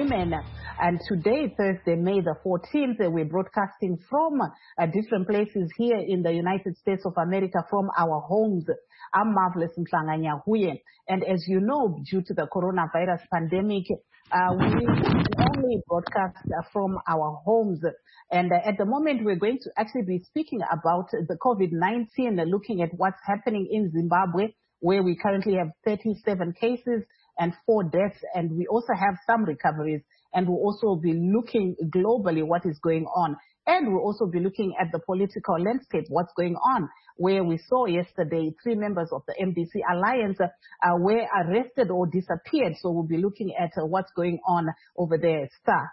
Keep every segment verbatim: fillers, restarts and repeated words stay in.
women. And today, Thursday, May the fourteenth, we're broadcasting from uh, different places here in the United States of America from our homes. I'm Marvelous Mhlanga Nyahuye. And as you know, due to the coronavirus pandemic, uh, we only broadcast uh, from our homes. And uh, at the moment, we're going to actually be speaking about the COVID nineteen, uh, looking at what's happening in Zimbabwe, where we currently have thirty-seven cases and four deaths. And we also have some recoveries. And we'll also be looking globally what is going on. And we'll also be looking at the political landscape, what's going on, where we saw yesterday three members of the M D C Alliance uh, were arrested or disappeared. So we'll be looking at uh, what's going on over there. Star.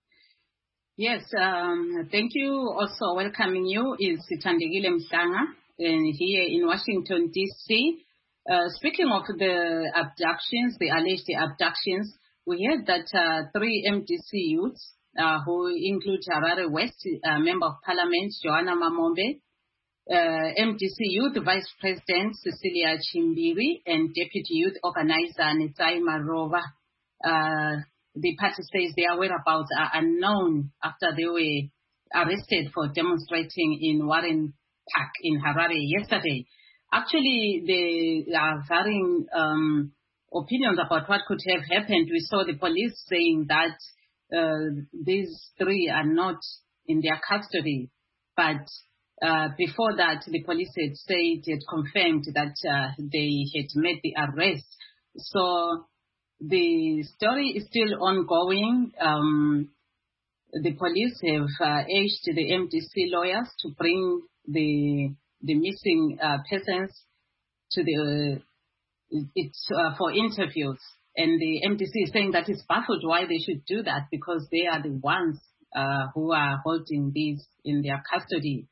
Yes, um, thank you. Also welcoming you is Thandekile Mhlanga uh, here in Washington, D C Uh, speaking of the abductions, the alleged abductions, we heard that uh, three M D C youths, uh, who include Harare West uh, Member of Parliament Joanna Mamombe, uh, M D C Youth Vice President Cecilia Chimbiri, and Deputy Youth Organizer Netsai Marova. Uh, the party says their whereabouts are unknown after they were arrested for demonstrating in Warren Park in Harare yesterday. Actually, there are varying um, opinions about what could have happened. We saw the police saying that uh, these three are not in their custody. But uh, before that, the police had said, had confirmed that uh, they had made the arrest. So the story is still ongoing. Um, the police have uh, urged the M D C lawyers to bring the the missing uh, persons to the uh, it's uh, for interviews, and the M D C is saying that it's baffled why they should do that, because they are the ones uh, who are holding these in their custody.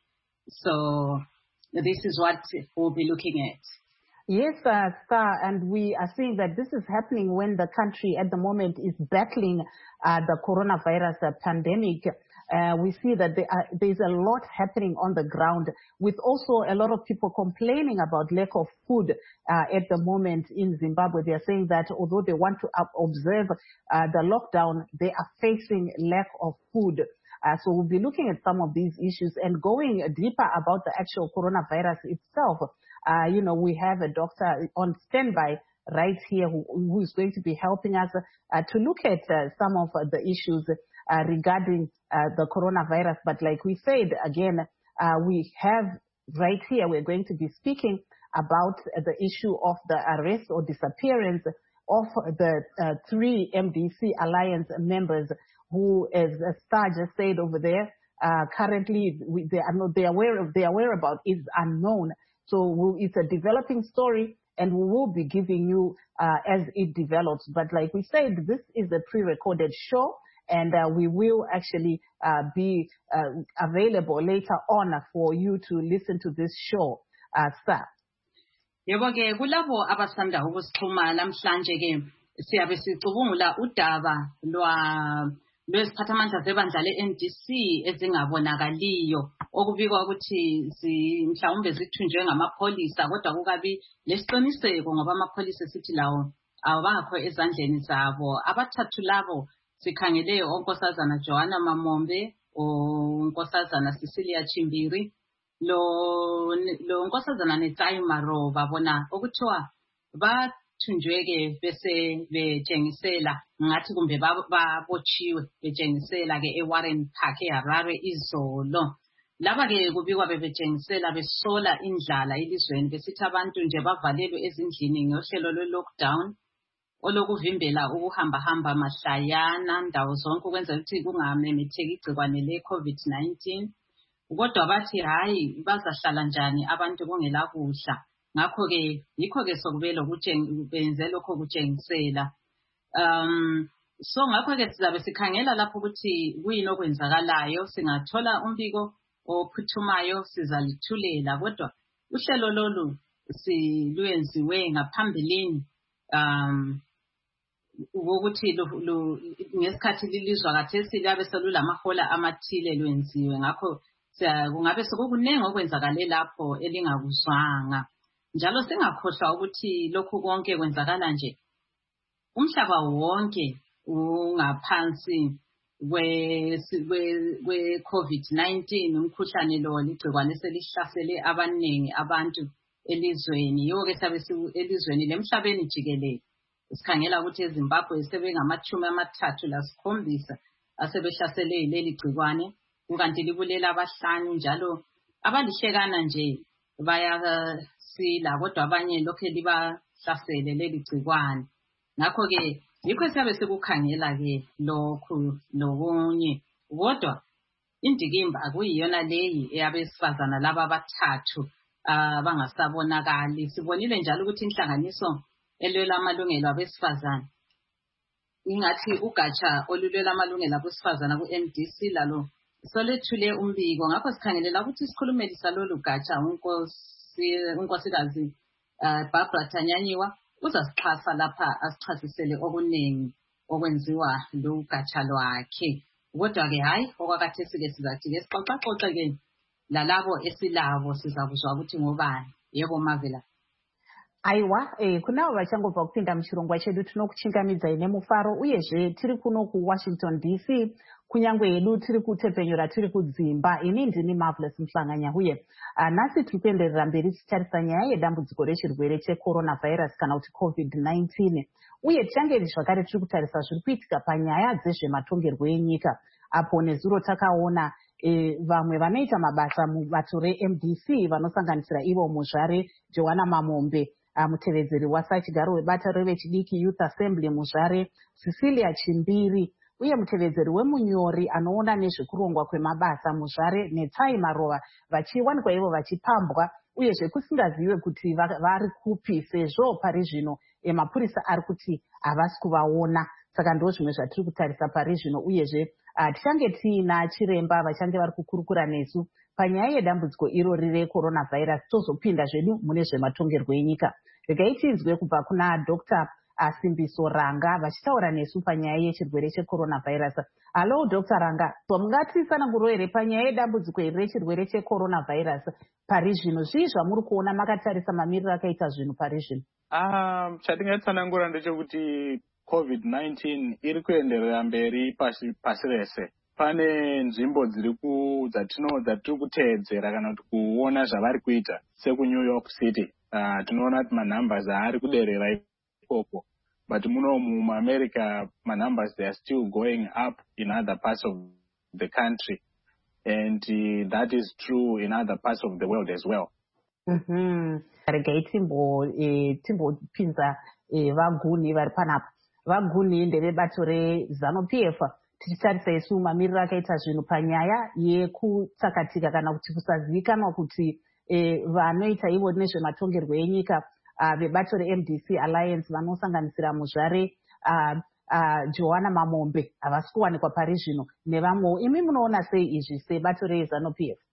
So this is what we'll be looking at. Yes, uh, Star, and we are seeing that this is happening when the country at the moment is battling uh, the coronavirus uh, pandemic. Uh, we see that there are, there's a lot happening on the ground, with also a lot of people complaining about lack of food uh, at the moment in Zimbabwe. They are saying that although they want to observe uh, the lockdown, they are facing lack of food. Uh, so we'll be looking at some of these issues and going deeper about the actual coronavirus itself. Uh, you know, we have a doctor on standby right here who, who is going to be helping us uh, to look at uh, some of uh, the issues uh, regarding uh, the coronavirus. But like we said, again, uh, we have right here, we're going to be speaking about uh, the issue of the arrest or disappearance of the uh, three M D C Alliance members who, as Star just said over there, uh, currently we, they are not, they are aware of their whereabouts is unknown. So we'll, it's a developing story, and we will be giving you uh, as it develops. But like we said, this is a pre-recorded show, and uh, we will actually uh, be uh, available later on for you to listen to this show. Uh, Sir. Yebo ke kulabo abasanda ukusixhuma namhlanje ke siyabe sicubungula udaba lwa lwesiphathamandla zebandla le-N D C ezingabonakaliyo okubikwa ukuthi mhlawumbe zithunjwe ngamapholisa, kodwa kukabi lesiqiniseko ngoba amapholisa sithi lawo awakho ezandleni zabo. Abathathu labo sikhangele unkosazana Joanna Mamombe, unkosazana Cecilia Chimbiri, lo lo nkosazana Netsai Marova, bona okuthiwa bathunjweke bese betshengisela ngathi kumbe babotshiwe betshengisela ke eWarren Park eHarare izolo. Laba ke kubikwa bebetshengisela besola indlala elizweni, besithi abantu nje bavalelwe ezindlini ngohlelo lwe-lockdown olokuvimbela ukuhamba-hamba mahlayana ndawo zonke ukwenza ukuthi kungamemetheki igcikwane le-COVID nineteen. Kodwa bathi hayi bazahlala njani abantu kungela kudla. Ngakho-ke yikho-ke sokubele benze lokho kutshengisela. Um, so ngakho-ke sizabe sikhangela lapho ukuthi kuyini okwenzakalayo. Singathola umbiko ophuthumayo sizalithulela, kodwa uhlelo lolu silwenziwe ngaphambilini um ukuthi ngesikhathi lilizwa kathesi liyabe selulamahola amathile lwenziwe. Ngakho kungabe sekukuningi okwenzakale lapho elingakuzwanga. Njalo singakhohlwa ukuthi lokhu konke kwenzakala nje umhlaba wonke ungaphansi we COVID nineteen umkhuhlane lo ligcikwane selihlasele abaningi abantu elizweni. Yiwo-ke sabe elizweni lemhlabeni jikelele sikhangela ukuthi eZimbabwe sebengamachumi amathathu lasikhombisa asebehlasele leli gcikwane, kukanti libulela abahlanu njalo abalihlekana nje bayasila kodwa abanye lokho libahlasele leli gcikwane. Ngakho-ke yikho siyabe sikukhangela-ke lokhu nokunye, kodwa indikimba akuyiyona leyi eyabesifazana laba abathathu abangasabonakali. Sibonile njalo ukuthi inhlanganiso elwela amalungelo abesifazana, ingathi ugatsha olulwela amalungelo abesifazana ku-M D C lalo solethule umbiko. Ngakho sikhangelela ukuthi isikhulumeli salolu gatsha unkosikazi Barbara Tanyanyiwa uzasixhasa lapha asichasisele okuningi okwenziwa lugatsha lwakhe. Kodwa-ke hayi okwakathesi-ke sizathi-ke sixoxaxoxe-ke lalabo esilabo sizakuzwa ukuthi ngobani. Yebo Mavela. Aiwa, eh, kunavo vachangobva kupinda muchirongwa chedu tinokuchingamidza nemufaro uyezve tiri kuno kuWashington D C kunyange hedu tiri kutepenyura tiri kudzimba. Ini ndini Marvelous Mhlanganya uye uh, nhasi tiri kuenderera mberi tichitarisa nyaya yedambudziko rechirwere cheCoronavirus kana kuti COVID nineteen, uye tichange zvakare tiri kutarisa zviri kuitika panyaya dzezvematongerwo enyika, apo nezuro takaona E, vamwe vanoita mabasa mubato reM D C vanosanganisira ivo muzvare Joanna Mamombe, mutevedzeri wasachigaro webata revechidiki Youth Assembly muzvare Cecilia Chimbiri, uye mutevedzeri wemunyori anoona nezvekurongwa kwemabasa muzvare Netsai Marova, vachiwanikwa ivo vachipambwa uyezve kusingazive kuti vari kupi sezvo pari zvino mapurisa ari kuti havasi kuvaona. Saka ndo zvimwe zvatiri kutarisa pari zvino, uyezve uh, tichange tiina chiremba vachange vari kukurukura nesu panyaya yedambudziko irori reCoronavirus, tozopinda zvedu mune zvematongerwo enyika. Regai tinzwe kubva kuna Doctor uh, Simbiso Ranga vachitaura nesu panyaya yechirwere cheCoronavirus. Hello Doctor Ranga, mungatitsanangurawo here panyaya yedambudziko iri rechirwere cheCoronavirus pari zvino, zvii zvamuri kuona makatarisa mamiriro akaita zvinhu pari zvino? Ah, chatingatsanangura ndechekuti COVID nineteen iri kuenderera mberi pasi pasi rese. Pane nzvimbo dziri ku dzatino dzatiri kuteedzera kana kuti kuona zvavari kuita seku New York City. Uh, tinoona kuti manumbers ari kuderera ikoko, but muno mu America manumbers they are still going up in other parts of the country, and uh, that is true in other parts of the world as well. Mhm. Regai timbo eh, timbo pinza eh, vaguni vari panapa. Vaguni ndevebato reZanu-P F tichitarisa isu mamiriro akaita zvinhu panyaya yekutsakatika kana kuti kusazivikanwa kuti e, vanoita ivo nezvematongerwo enyika uh, vebato reM D C Alliance vanosanganisira muzvare uh, uh, Joanna Mamombe havasi kuwanikwa pari zvino nevamwewo. Imi munoona sei izvi sebato reZanu-P F?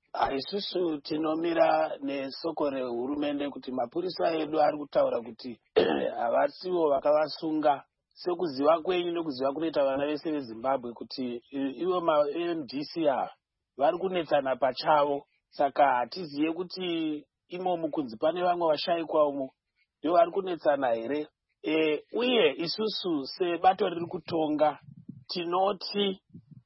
Isusu tinomira nesoko rehurumende kuti mapurisa edu ari kutaura kuti havasiwo vakavasunga sekuziva kwenyu nekuziva kunoita vana vese veZimbabwe kuti ivo ma-M D C ava vari kunetsana pachavo. Saka hatiziye kuti imomo kunzi pane vamwe vashayikwa umo ndivo vari kunetsana here. E, uye isusu sebato riri kutonga tinoti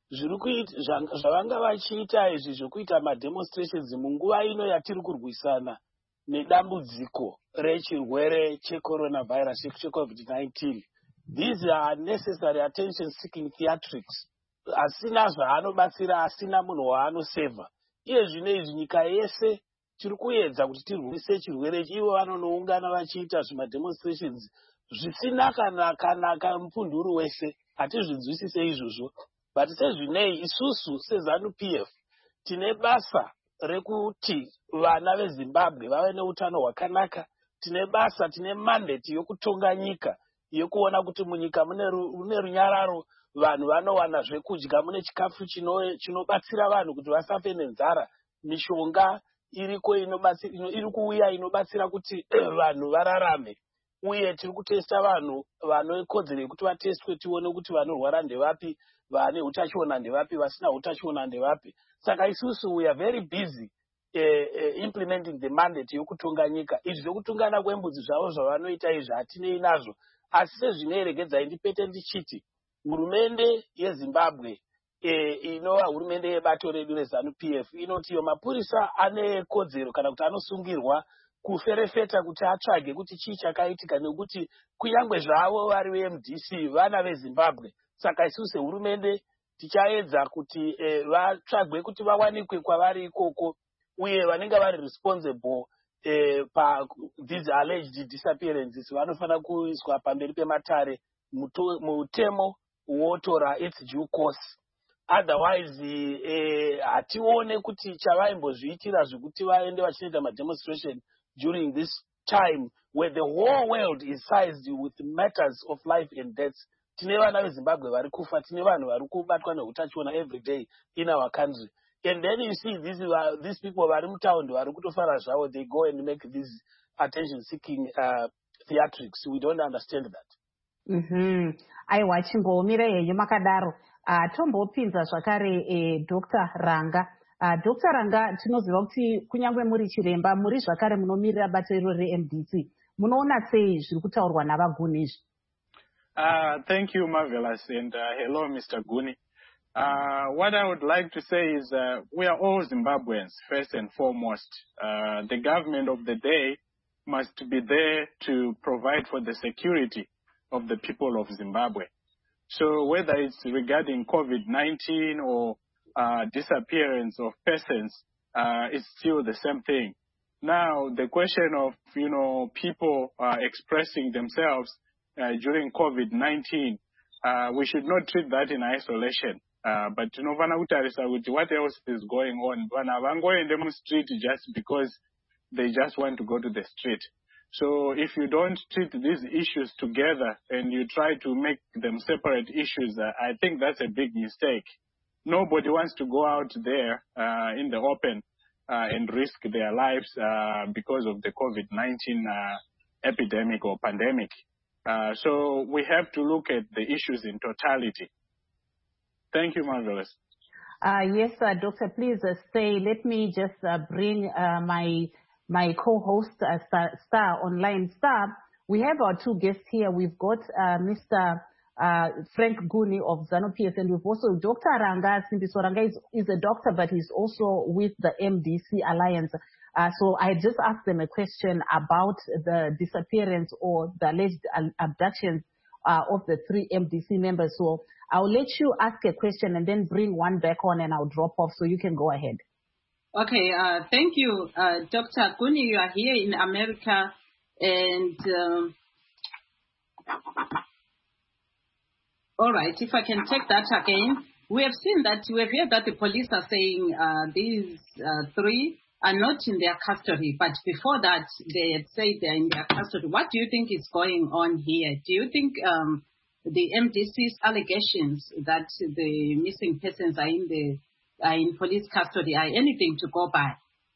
zvavanga vachiita izvi zvokuita mademonstrations munguva ino yatiri kurwisana nedambudziko rechirwere cheCoronavirus cheCovid nineteen. These are necessary attention seeking theatrics. Asina zvaanobatsira, asina munhu waanosevha. Iye zvino izvi nyika yese tiri kuedza kuti tirwise chirwere ichi. Ivo vanonoungana vachiita zvimademonstrations zvisina kana kanaka mupunduru wese. Hatizvinzwisise izvozvo. But sezvinei isusu seZanu-P F tine basa rekuti vana veZimbabwe vave neutano hwakanaka. Tine basa, tine mandate yokutonga nyika, yokuona kuti munyika mune runyararo, vanhu vanowana zvekudya, mune chikafu chinobatsira vanhu kuti vasafe nenzara, mishonga iriko inobatsira, iri kuuya inobatsira kuti vanhu vararame. Uye tiri kutesta vanhu vanokodzera kuti vatestwe tione kuti vanorwara ndevapi, vane utachiona ndevapi, vasina utachiona ndevapi. Saka isusu we are very busy uh, uh, implementing the mandate yokutonga nyika. Izvi zvokutungana kwembudzi zvavo zvavanoita izvi hatinei nazvo. Asi sezvinoeregedza ndipete ndichiti hurumende yeZimbabwe eh, inova hurumende yebato redu reZANU-P F inoti iyo mapurisa ane kodzero kana kuti anosungirwa kuferefeta kuti atsvage kuti chii chakaitika nekuti kunyangwe zvavo vari ve-M D C vana veZimbabwe. Saka isusu sehurumende tichaedza kuti eh, vatsvagwe kuti vawanikwe kwavari ikoko uye vanenge vari responsible eh, pa these alleged disappearances vanofana kuiswa pamberi pematare mutemo wotora its due course. Otherwise eh, hatione kuti chavaimbozviitira zvekuti vaende vachiita mademonstration during this time where the whole world is seized with matters of life and death. Tine vana veZimbabwe vari kufa, tine vanhu vari kubatwa neutachiona every day in our country. And then you see these, uh, these people vari mutaundi vari kutofara zvavo, they go and make these attention seeking uh, theatrics. We don't understand that. Mhm. Aiwa chimbomira henyu makadaro. Uh, tombopinza zvakare eh, Doctor Ranga. Uh, Doctor Ranga, tinoziva kuti kunyangwe muri chiremba muri zvakare munomirira bato iro re-M D C. Munoona sei zviri kutaurwa navaguni izvi? Uh, thank you, Marvelous, and uh, hello, Mister Guni. Uh, what I would like to say is uh, we are all Zimbabweans, first and foremost. Uh, the government of the day must be there to provide for the security of the people of Zimbabwe. So whether it's regarding COVID nineteen or uh, disappearance of persons, uh, it's still the same thing. Now, the question of, you know, people uh, expressing themselves uh, during COVID nineteen, uh, we should not treat that in isolation. Uh, but you know, what else is going on? When going in the street just because they just want to go to the street. So if you don't treat these issues together and you try to make them separate issues, uh, I think that's a big mistake. Nobody wants to go out there uh, in the open uh, and risk their lives uh, because of the COVID nineteen uh, epidemic or pandemic. Uh, so we have to look at the issues in totality. Thank you, Marvelous. Uh, yes, uh, Doctor, please uh, stay. Let me just uh, bring uh, my my co-host, uh, Star, Star Online. Star, we have our two guests here. We've got uh, Mister Uh, Frank Guni of ZANU-P F, and we've also Doctor Ranga. Simbiso Ranga is, is a doctor, but he's also with the M D C Alliance. Uh, so I just asked them a question about the disappearance or the alleged abductions uh, of the three M D C members. So I'll let you ask a question and then bring one back on, and I'll drop off so you can go ahead. Okay, uh, thank you, uh, Doctor Guni. You are here in America, and um, all right, if I can take that again. We have seen that, we have heard that the police are saying uh, these uh, three are not in their custody, but before that, they had said they're in their custody. What do you think is going on here? Do you think um, the M D C's allegations that the missing persons are in the are in police custody are anything to go by?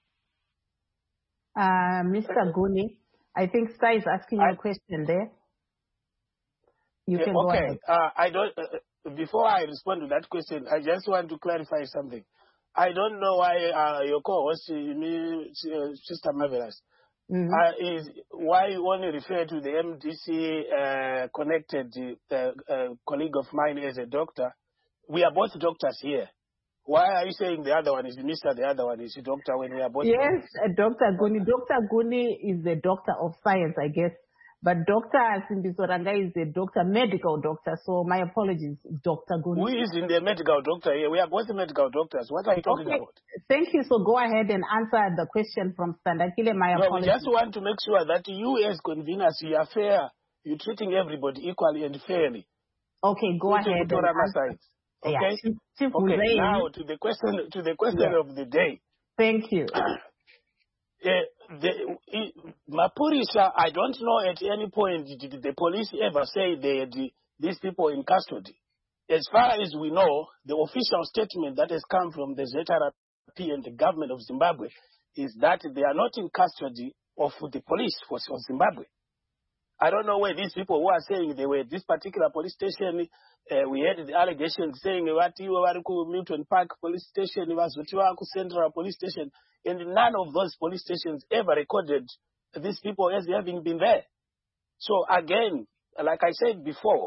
Uh, Mister Guni, I think Star is asking you a question there. You yeah, can okay. go ahead. Uh, I don't. Uh, before I respond to that question, I just want to clarify something. I don't know why uh, your co-host, me, Sister Marvelous, mm-hmm. uh, is why you only refer to the M D C uh, connected uh, uh, colleague of mine as a doctor. We are both doctors here. Why are you saying the other one is Mister the other one is a doctor when we are both? Yes, uh, Doctor Guni. Doctor Guni is a doctor of science, I guess. But Doctor Simbiso Ranga is a doctor, medical doctor. So my apologies, Doctor Guni. Who is in the medical doctor here? We are both medical doctors. What are you talking okay. about? Thank you. So go ahead and answer the question from Standakile. My no, apologies. We just want to make sure that you as conveners, you are fair. You're treating everybody equally and fairly. Okay, go ahead. And answer. Okay. Yeah. Okay. Now to the question to the question yeah. of the day. Thank you. Uh, the, uh, Mapurisha, I don't know at any point did the police ever say they had the, these people in custody. As far as we know, the official statement that has come from the Z R P and the government of Zimbabwe is that they are not in custody of the police for, for Zimbabwe. I don't know where these people who are saying they were at this particular police station. Uh, we had the allegations saying what you were Milton Park police station, Central police station, and none of those police stations ever recorded these people as having been there. So again, like I said before,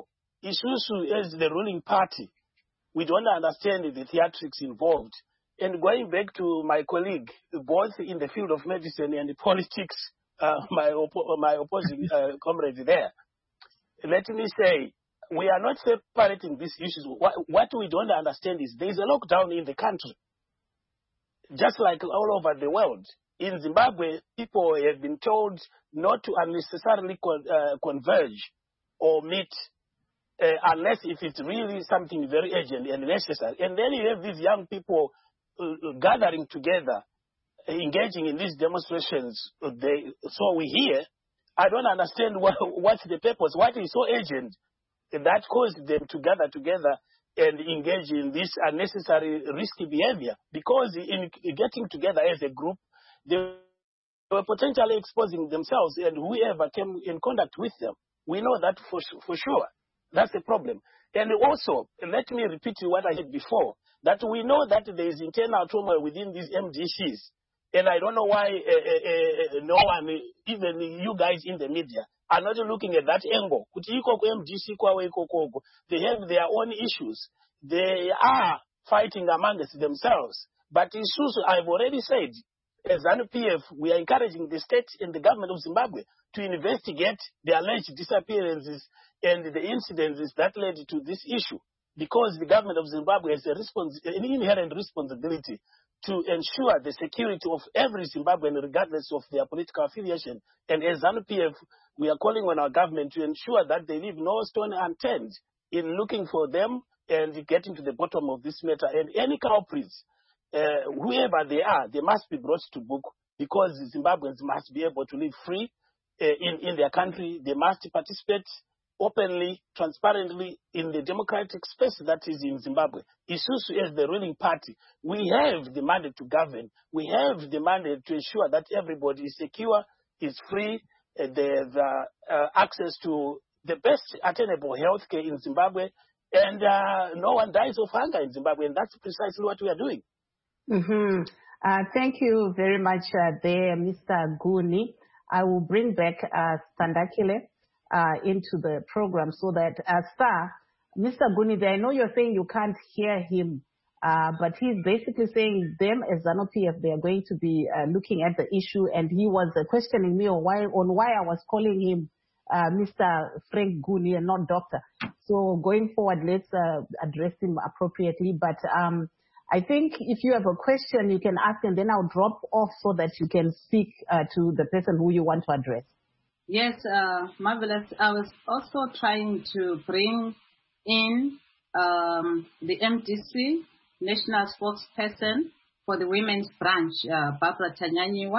Isusu as the ruling party, we don't understand the theatrics involved. And going back to my colleague, both in the field of medicine and politics, uh, my, oppo- my opposing uh, comrade there, let me say, we are not separating these issues. What, what we don't understand is there is a lockdown in the country, just like all over the world. In Zimbabwe, people have been told not to unnecessarily con- uh, converge or meet uh, unless if it's really something very urgent and necessary. And then you have these young people uh, gathering together, engaging in these demonstrations. They, so we hear, I don't understand what, what's the purpose, what is so urgent that caused them to gather together and engage in this unnecessary risky behavior. Because in getting together as a group, they were potentially exposing themselves and whoever came in contact with them. We know that for, for sure. That's the problem. And also, let me repeat what I said before, that we know that there is internal turmoil within these M D Cs. And I don't know why uh, uh, uh, no one, even you guys in the media, are not looking at that angle. They have their own issues. They are fighting amongst themselves. But Isusu, I've already said, as ZANU P F, we are encouraging the state and the government of Zimbabwe to investigate the alleged disappearances and the incidences that led to this issue. Because the government of Zimbabwe has a respons- an inherent responsibility to ensure the security of every Zimbabwean, regardless of their political affiliation. And as ZANU P F, we are calling on our government to ensure that they leave no stone unturned in looking for them and getting to the bottom of this matter. And any culprits, uh, whoever they are, they must be brought to book, because Zimbabweans must be able to live free uh, in, in their country. They must participate openly, transparently in the democratic space that is in Zimbabwe. Isusu as the ruling party, we have the mandate to govern. We have the mandate to ensure that everybody is secure, is free, uh, they have uh, uh, access to the best attainable health care in Zimbabwe, and uh, no one dies of hunger in Zimbabwe, and that's precisely what we are doing. Mm-hmm. Uh, thank you very much uh, there, Mister Guni. I will bring back uh, Thandakile uh, into the program so that, uh, Star, Mister Guni, I know you're saying you can't hear him, uh, but he's basically saying them as ZANU P F, they are going to be uh, looking at the issue, and he was uh, questioning me on why, on why I was calling him uh, Mister Frank Guni and not Doctor. So going forward, let's uh, address him appropriately. But um, I think if you have a question, you can ask, and then I'll drop off so that you can speak uh, to the person who you want to address. Yes, uh, marvelous. I was also trying to bring in um, the M D C, National Spokesperson for the Women's Branch, uh, Barbara Tanyanyiwa,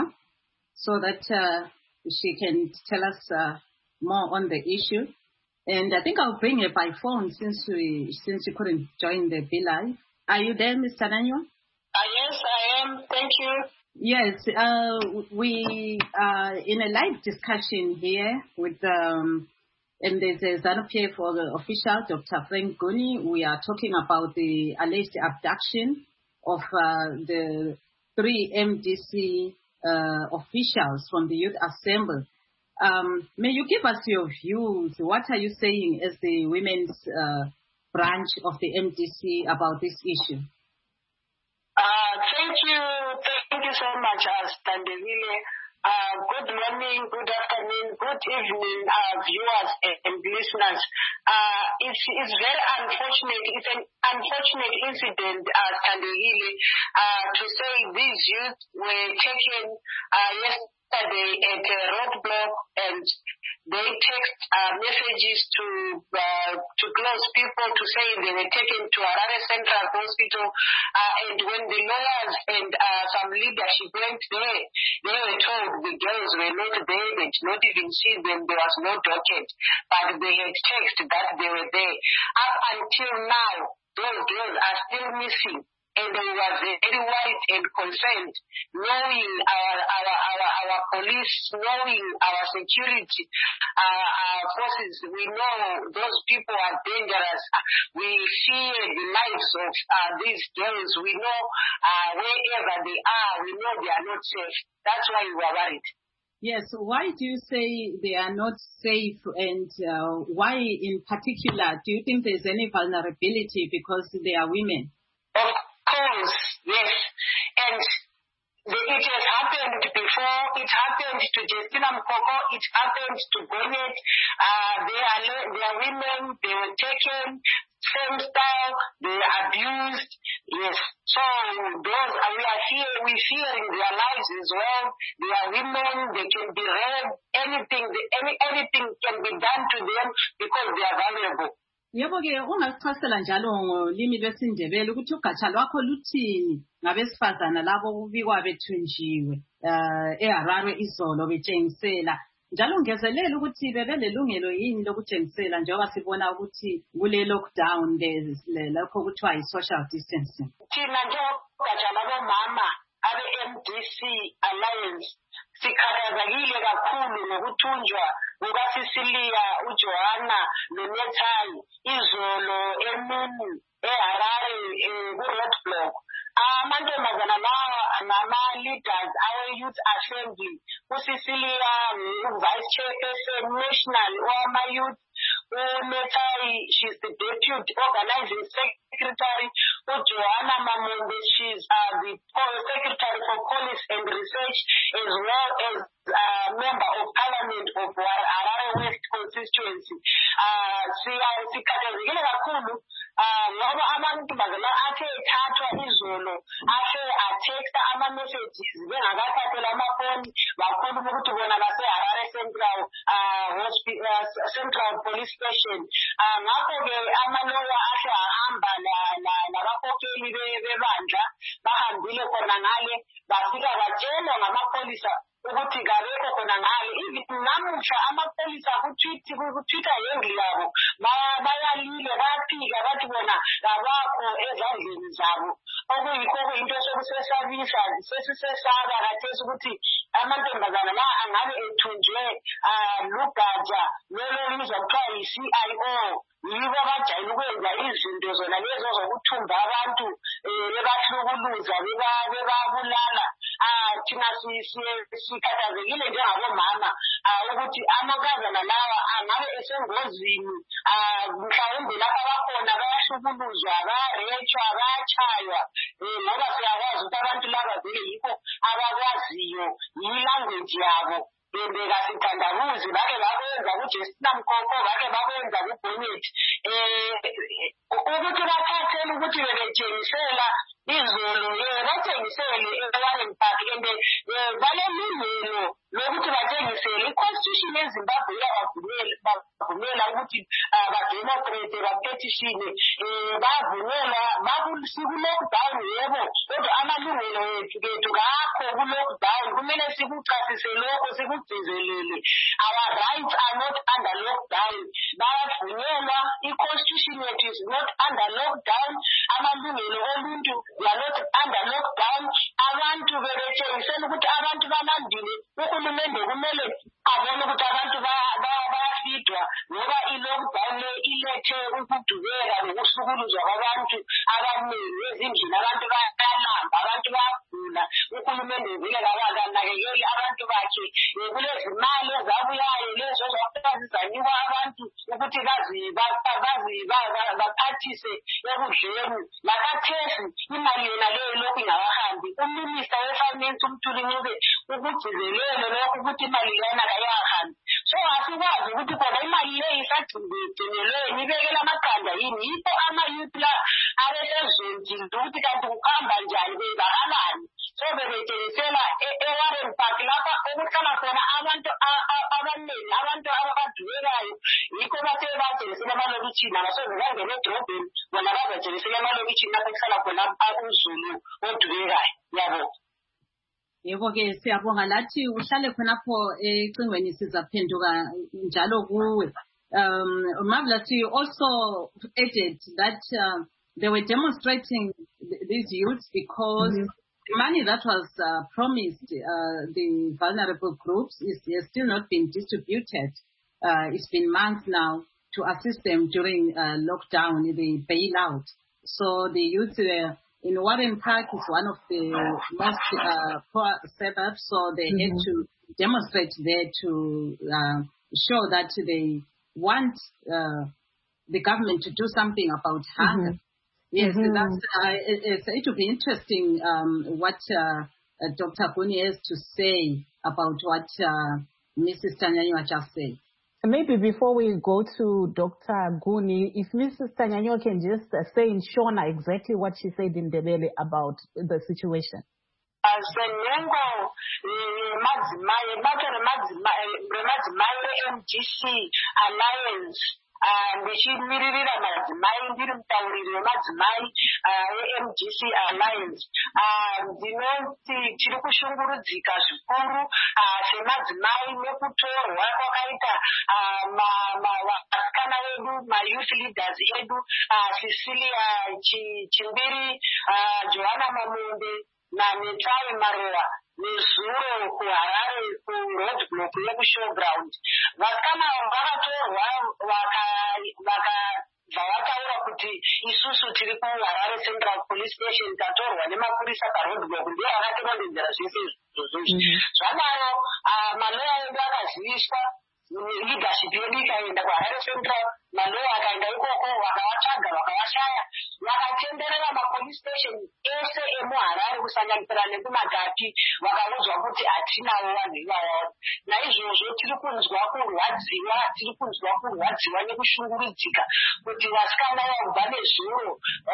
so that uh, she can tell us uh, more on the issue. And I think I'll bring her by phone since we since you couldn't join the B Live. Are you there, Miz Tanyanyiwa? Uh, yes, I am. Thank you. Yes, uh, we are in a live discussion here with, um, and there's a ZANU P F official, Doctor Frank Guni. We are talking about the alleged abduction of uh, the three M D C uh, officials from the Youth Assembly. Um, may you give us your views? What are you saying as the women's uh, branch of the M D C about this issue? Uh, thank you. Thank you so much, uh, Thandakile. Uh, good morning, good afternoon, good evening, uh, viewers and listeners. Uh, it's, it's very unfortunate. It's an unfortunate incident, uh, Thandakile, uh, to say these youth were taken uh, yesterday at a roadblock, and they text uh, messages to uh, to close people to say they were taken to Harare Central Hospital, uh, and when the lawyers and uh, some leadership went there, they were told the girls were not there, they did not even see them, there was no docket, but they had text that they were there. Up until now, those girls are still missing. And they were very worried and concerned, knowing our our our, our police, knowing our security uh, our forces. We know those people are dangerous. We fear the lives of uh, these girls. We know uh, wherever they are, we know they are not safe. That's why we are worried. Yes, why do you say they are not safe, and uh, why in particular do you think there's any vulnerability because they are women? Of course, yes. And the, it has happened before. It happened to Justina Mkoko. It happened to Bonnet. Uh, they, are, they are women. They were taken. Same style. They were abused. Yes. So those we are here. We fearing their lives as well. They are women. They can be raped. Anything. Any anything can be done to them because they are vulnerable. Yebo ke ungasichasela njalo ngolimi lwesiNdebele ukuthi ugatsha lwakho luthini ngabesifazana labo kubikwa bethunjiwe eh eHarare izolo betshengisela njalo ungezelela ukuthi bebelelungelo yini lokutshengisela njengoba sibona ukuthi kule lockdown lapho kuthiwa yi-social distancing. Thina njengogatsha labomama abe-M D C Alliance sikhathazekile kakhulu ngokuthunjwa kukaSisilia uJohana noNethai izolo emini eHarare ku-roadblock. Amantombazana lawa ngama-leaders awe-Youth Assembly. uSisilia ngu-Vice Chairperson National owama-Youth. uNethai, she's the Deputy Organizing Secretary. uJohana Mamonde, she's uh, the Secretary for Policy and Research, as well as uh, Member of Parliament of Harare West Constituency. Uh, sikhathazekile kakhulu ngoba abantu bazala athe ethathwa izolo athe athexta ama-messages bengakathathela amafoni bakhuluma ukuthi bona base-Harare Central uh, Hospital, uh, Central Police Station. Uh, ngakho-ke amaloya ahle ahamba nabakhokheli bebandla bahambile khona ngale bafika batshelwa ngamapholisa ukuthi kabekho khona ngale. Even namuhla amapholisa ku-Twitter yendlu yabo bayalile bayaphika bathi bona kabakho ezandleni zabo, okuyikho into sokusesabisa sesisesaba kathesi ukuthi amantombazana la angabe ethunjwe lugatsha lolo lizwa kuthiwa yi-C I O. Yibo abajayele ukwenza izinto zona lezo zokuthumba abantu bebahlukuluza bebabulala. Thina sikhathazekile njengabomama ukuthi amankazana lawa angabe esengozini, mhlawumbe lapha bakhona bayahlukuluzwa, bayarechwa, bayachaywa, ngoba siyakwazi ukuthi abantu laba vele yikho abakwaziyo yi-language yabo. Bembeka sithandabuzi bake bakwenza kuJustina Mkoko, bake bakwenza kuBonnet. Ukuthi bathathele ukuthi bebetshengisela izolo batshengisele eWarren Park and balelungelo lokuthi batshengisele. I-Constitution yeZimbabwe iyabavumela ukuthi bademonstrate bapetishine, bavumela siku-lockdown yebo, kodwa amalungelo ethu kakho ku-lockdown. Kumele sikuchasise lokho sikugcizelele. Our rights are not under lockdown. Bayavunyelwa. I-Constitution yethu is not under lockdown. Amalungelo oluntu we are not under lockdown. Abantu bebetshengisela ukuthi abantu balandile. Uhulumende kumele abone ukuthi abantu bayafidwa ngoba i-lockdown le ilethe ukudubeka nokuhlukuluzwa kwabantu abaningi ezindlini. Abantu bayalamba, abantu bayagula. Uhulumende vele kabanakekeli abantu bakhe. Kulezimali ezabuyayo lezo zokuzanikwa abantu ukuthi baphathise ekudleni. Lakathesi imali yona leyo lokhu ingakahambi. Uminista we-Finance uMthuli Ncube ukugcizelele lokhu ukuthi imali lena kayahambi. So asikwazi ukuthi khona imali leyo isagcinelweni ibekela amaqanda yini. Yikho ama-youth la abesezonjile ukuthi kanti kuhamba njani, kwenzakalani. So bebetshengisela eWarren Park lapha okuhlala khona abantu abaningi, abantu abadubekayo. Yikho bathe batshengisela emalokitshini, abasoze bangene edrobheni, bona bazatshengisela emalokitshini lapho kuhlala khona uzulu odubekayo. Yabo. Yebo ke siyabonga lathi uhlale khonapho ecingweni sizaphenduka njalo kuwe. Um, Marvelous, you also added that uh, they were demonstrating th these youths because mm-hmm. the money that was uh, promised uh, the vulnerable groups is has still not been distributed. Uh, it's been months now to assist them during uh, lockdown, the bailout. So the youth uh, in Warren Park is one of the most uh, poor suburbs, so they mm-hmm. had to demonstrate there to uh, show that they want uh, the government to do something about hunger. Mm-hmm. Yes, mm-hmm. that's, uh, it, it, it will be interesting um, what uh, uh, Doctor Guni has to say about what uh, Missus Tanyanywa just said. Maybe before we go to Doctor Guni, if Missus Tanyanywa can just uh, say in Shona exactly what she said in Ndebele about the situation. Senengo remadzimai bato remadzimai re-M G C Alliance ndichimiririra madzimai ndiri mutauriri wemadzimai e-M G C Alliance ndinoti tiri kushungurudzika zvikuru semadzimai nekutorwa kwakaita vasikana vedu mayouth leaders edu Cecilia Chimbiri, Johanna Mamunde naNetai Maruwa nezuro kuHarare kuroadblock yekushowground. Vasikana vakatorwa vakabva vataura kuti isusu tiri kuHarare Central Police Station tatorwa nemapurisa paroadblock, ndiyo akatirondedzera zvese izvozvo. Zvadaro maloya edu akaziviswa, leadership yedu ikaenda kuHarare Central, maloya akaenda ikoko vakavatsvaga vakavashaya, vakatenderera mapolice station ese emuHarare kusanganisira nekuMagati, vakaudzwa kuti hatinawo vanhu ivavo. Naizvozvo tiri kunzwa kurwadziwa, tiri kunzwa kurwadziwa nekushungurudzika kuti vasikana vabva nezuro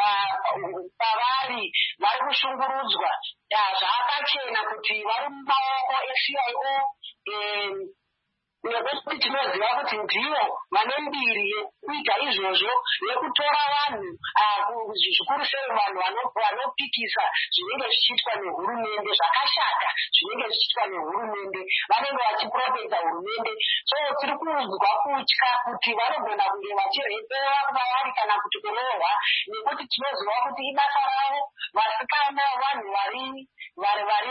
pavari vari kushungurudzwa. Zvakachena kuti vari mumaoko eC I O nekuti tinoziva kuti ndivo vane mbiri yekuita izvozvo, yekutora vanhu zvikuru sei vanhu vanopikisa zvinenge zvichiitwa nehurumende, zvakashata zvinenge zvichiitwa nehurumende, vanenge vachipropedza hurumende. So tiri kunzwa kutya kuti vanogona kunge vachirepewa kwavari kana kuti kurohwa, nekuti tinoziva kuti ibasa ravo. Vasikana vanhu vari vari vari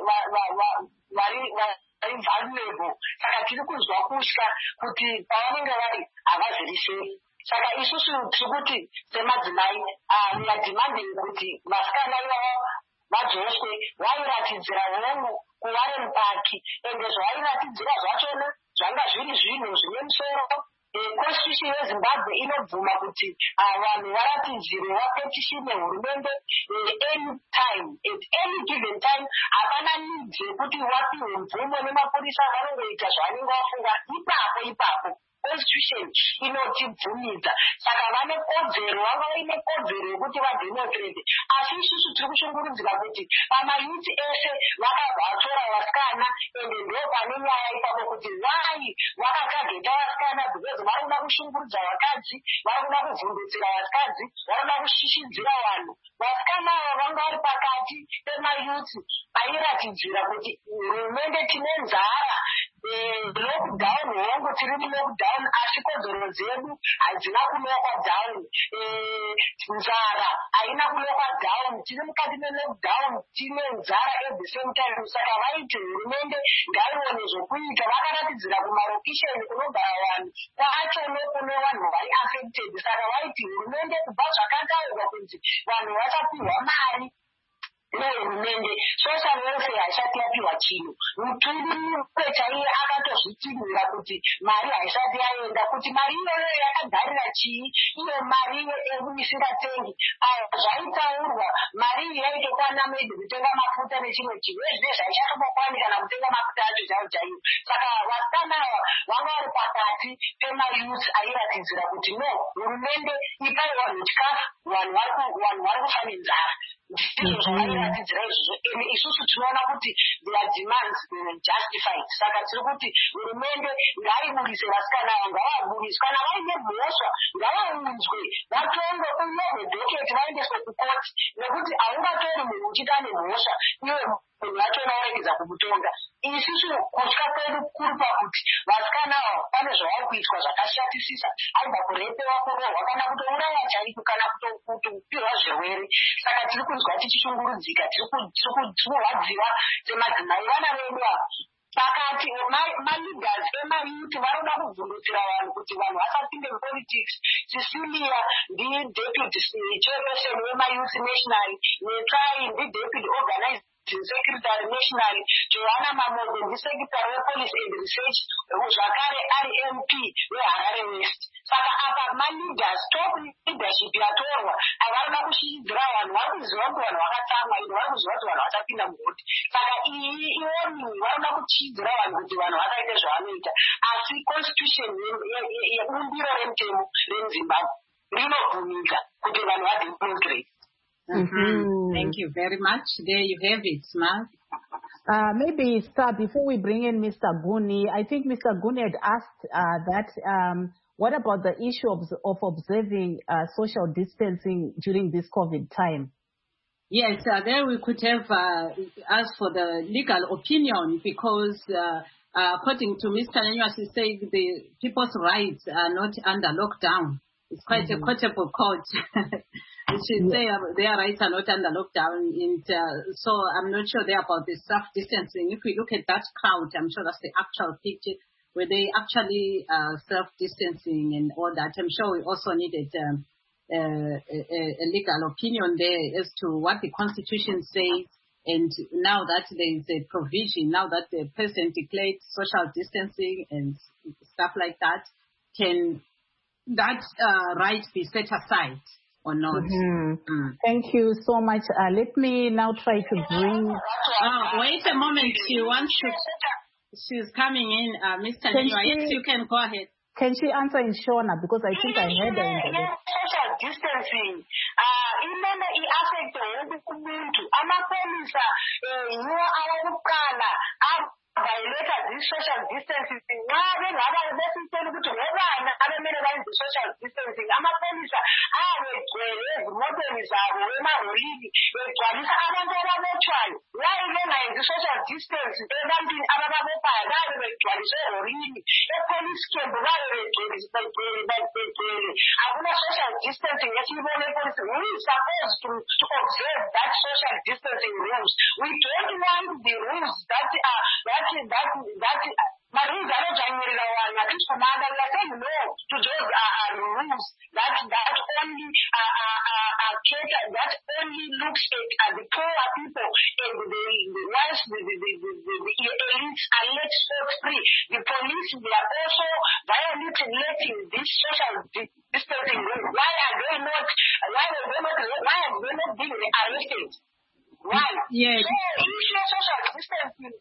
vari vari vulnerable. Saka tiri kunzwa kutya kuti pavanenge vari havazirisei. Saka isusu tiri kuti semadzimai we are demanding kuti vasikana ivavo vadzoswe. Vairatidzira hongu kuWarren Park, ende zvairatidzira zvachona zvanga zviri zvinhu zvine musoro. Constitution yeZimbabwe inobvuma kuti vanhu varatidzirwe vapetishine hurumende any time, at any given time. Hapana need yekuti vapiwe mvumo nemapurisa vanongoita zvavanenge vafunga ipapo ipapo. Constitution inotibvumidza, saka vane kodzero, vanga vaine kodzero yekuti vademonstrate. Asi isusu tiri kushungurudzira kuti pamayuthi ese vakavatora vasikana, ende ndo pane nyaya ipapo kuti why vakatageta vasikana, because vari kuda kushungurudza vakadzi, vari kuda kuvhundutsira vakadzi, vari kuda kushishidzira vanhu. Vasikana ava vanga vari pakati pemayuthi vairatidzira kuti hurumende tine nzara, lockdown hongu tiri mulockdown, asi kodzero dzedu hadzina kulokwa down, nzara haina kulokwa down, tiri mukati melockdown, tine nzara at the same time. Saka vaiti hurumende ngaione zvokuita, vakaratidzira kumarokisheni kunogara vanhu kwacho nekune vanhu vari affected. Saka vaiti hurumende kubva zvakataurwa kuti vanhu vachapiwa mari nehurumende, social welfare haisati yapiwa chinhu. Mutunduwe chaiye akatozvitinhira kuti mari haisati yaenda, kuti mari iyoyo yakagarira chii, iyo mari isingatengi. Zvaitaurwa mari iyi yaitokwana maybe kutenga mafuta nechimwe chinhu, ezvine zvaichatombokwani kana kutenga mafuta acho chaiwo chaiwo. Saka vasikana ava vanga vari pakati pemayuth airatidzira kuti no, hurumende ipai vanhu chikafu, vanhu vari kufa nenzara. Ndizvo zvairatidzira izvozvo. Ene isusu tinoona kuti their demands were justified. Saka tiri kuti hurumende ngaiburise vasikana ava, ngavaburiswe. Kana vaine mhosva ngavaunzwe, vatongwe kunyorwe dhoketi vaendeswe kukoti, nekuti haungatori munhu uchita nemhosva iwe munhu wachona waregedza kumutonga. Isusu kutya kwedu kuri pakuti vasikana ava pane zvavari kuitwa zvakashatisisa, aibva kurepewa, kurohwa, kana kutouraya chaiko, kana kutopirwa zvirwere. Saka tiri kunzwa tichishungurudzika, tiri kurwadziwa semadzimai. Vana vedu ava pakati maleaders emayuthi varoda kuvhundutsira vanhu kuti vanhu vasapinde mupolitics. Cecilia ndideputy chairperson wemayuth national, Netai ndideputy organizer Secretary National Joanna Mamogo ndiSecretary wePolice and Research zvakare ari M P weHarare West. Saka apa ma-leaders, top leadership yatorwa havana kushidzira vanhu vari kuziva kuti vanhu vakatsamwa ino vari kuziva kuti vanhu vachapinda mugoti. Saka iyi iwoni vanoda kuchidzira vanhu kuti vanhu vakaita zvavanoita, asi constitution yebumbiro remutemo remuZimbabwe rinobvumidza kuti vanhu vademonstrate. Mm-hmm. Thank you very much. There you have it, Smart. Uh, maybe, Star, before we bring in Mister Guni, I think Mister Guni had asked uh, that um, what about the issue of, of observing uh, social distancing during this COVID time? Yes, uh, there we could have uh, asked for the legal opinion because uh, uh, according to Mister Nanyuas, he said the people's rights are not under lockdown. It's quite mm-hmm. a quotable quote. We should say uh, their rights are not under lockdown. And uh, so I'm not sure there about the self-distancing. If we look at that crowd, I'm sure that's the actual picture where they actually uh, self-distancing and all that. I'm sure we also needed um, uh, a, a legal opinion there as to what the Constitution says. And now that there is a provision, now that the President declared social distancing and stuff like that, can that uh, right be set aside? Or not. Mm-hmm. Mm. Thank you so much. Uh, let me now try to bring... Oh, wait a moment. She wants to... She's coming in, uh, Mister Nanyuas. Yes, you can go ahead. Can she answer in Shona? Because I think I heard her in the yes, social distancing. Uh, imene i-affect wonke umuntu. Amapolisa yiwo awokuqala violator this social distancing. Nxa bengaba besitshela ukuthi ngobani abemele bayenze social distancing, amapolisa ayegcwele ezimotweni zabo emarolini begcwalisa abantu ababotshwayo. Nxa bengayenzi social distance ebantwini abababophayo babe begcwalise erolini, epolice camp babe begcwele. Akuna social distancing esiyibona epolice. We are supposed to, to observe that social distancing rules. We don't want the rules that are that that that but rules are not generally one. At least commander, we are saying no to those uh, rules that that only uh, uh, uh, cater, that only looks at uh, the poor people and the the ones the the the, the, the, the elites are let scot free. The police, they are also violating this social distancing rule. Why are they not? Why are they not? Why are they not being arrested? Why? Yes. So issue social distancing.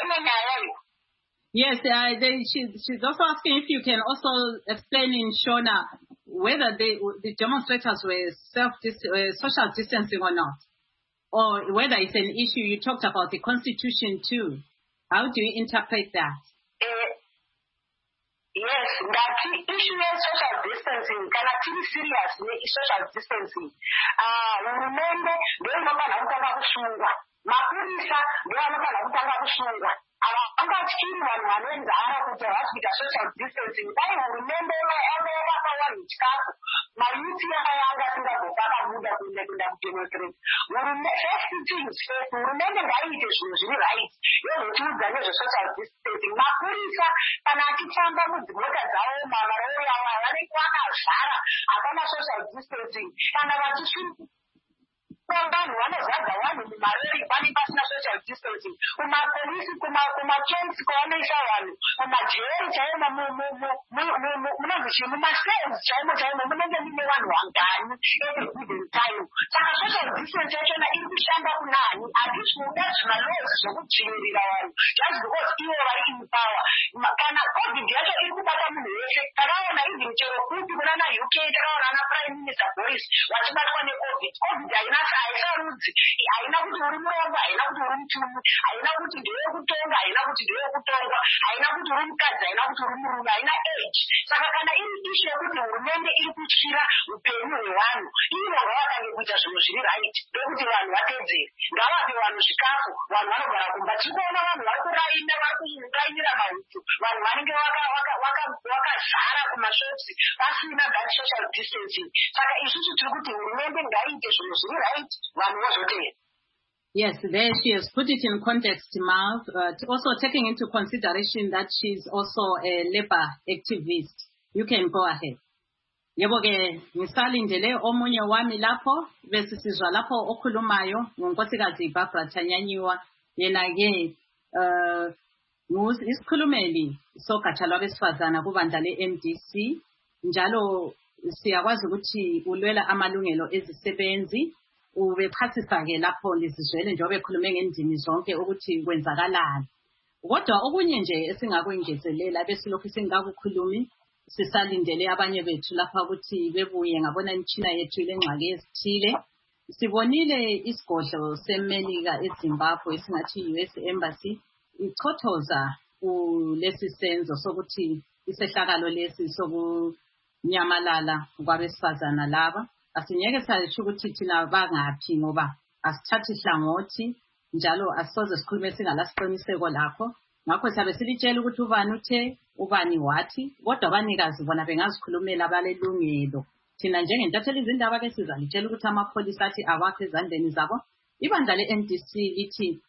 Yes, uh, they, she, she's also asking if you can also explain in Shona whether they, the demonstrators were self uh, social distancing or not, or whether it's an issue. You talked about the Constitution too. How do you interpret that? Uh, yes, that issue of social distancing can actually serious social distancing. Uh, remember, they don't know mapurisa ndio anofana kutanga kusungwa avaangatyiri vanhu vanenzara kuti havasvika social distancing. Dai hurumende anga yakapa vanhu chikafu, mayuti aya anga asingazobva akabuda kuenda kuenda kudemonstrate. First things first, hurumende ngaiite zvinhu zviri right yozotiudza nezvesocial distancing. Mapurisa kana achifamba mudzimota dzavo mamarori avo vanenge vakazara hapana social distancing. Kana vachisvika vanhu vanozadza vanhu mumarori panenge pasina social distancing. Kumapolisi kumacamps kwavanoisa vanhu kumajeri chaimo munonzi chii mumacells chaimo chaimo munenge mune vanhu vangani every given time. Saka social distance yachona iri kushanda kunani. Handisi kuda zvimalozi zvokudzivirira vanhu just because ivo vari in power. Kana covid yacho iri kubata munhu wese. Takaona even chero kuti kunana U K takaona ana prime minister Boris vachibatwa necovid. Covid haina haisarudzi, haina kuti uri murombo, haina kuti uri muchumi, haina kuti ndewekutonga, haina kuti ndewekutongwa, haina kuti uri mukadzi, haina kuti uri murume, haina age. Saka kana iri ishu yekuti hurumende iri kutyira upenyu hwevanhu, ivo ngavakange kuita zvinhu zviri right ndokuti vanhu vatedzere. Ngavape vanhu zvikafu, vanhu vanogara kumba. Tiri kuona vanhu vari kuraina, vari kurainira mahutu, vanhu vanenge vakazara kumashops pasina that social distancing. Saka isusu tiri kuti hurumende ngaiite zvinhu zviri right. Yes, there she has put it in context, Marv, but also taking into consideration that she's also a labor activist. You can go ahead. Yebo ke ngisalindele omunye wami lapho bese sizwa lapho okhulumayo ngonkosikazi Barbara Thanyanyiwa yena ke eh isikhulumeli sogatsha lwabesifazana kubandla le-M D C njalo siyakwazi ukuthi ulwela amalungelo ezisebenzi ubechasisa ke lapho lizizwele njengoba ekhulume ngendimi zonke ukuthi kwenzakalani. Kodwa okunye nje esingakwingezelela besilokhu singakukhulumi sisalindele abanye bethu lapha ukuthi bebuye ngabona imtshina yethu ilengxaki ezithile. Sibonile isigodlo seMelika eZimbabwe esingathi U S Embassy ichothoza kulesi senzo sokuthi isehlakalo lesi sokunyamalala kwabesifazana laba. Asingeke sasho ukuthi thina bangaphi ngoba asithathi hlangothi njalo asisoze sikhulume singalasiqiniseko lakho. Ngakho siyabe silitshela ukuthi ubani uthe ubani wathi kodwa abanikazi bona bengazikhulumela balelungelo. Thina njengentatheli izindaba ke sizalitshela ukuthi amapholisa athi awakho ezandleni zabo. Ibandla le-M D C lithi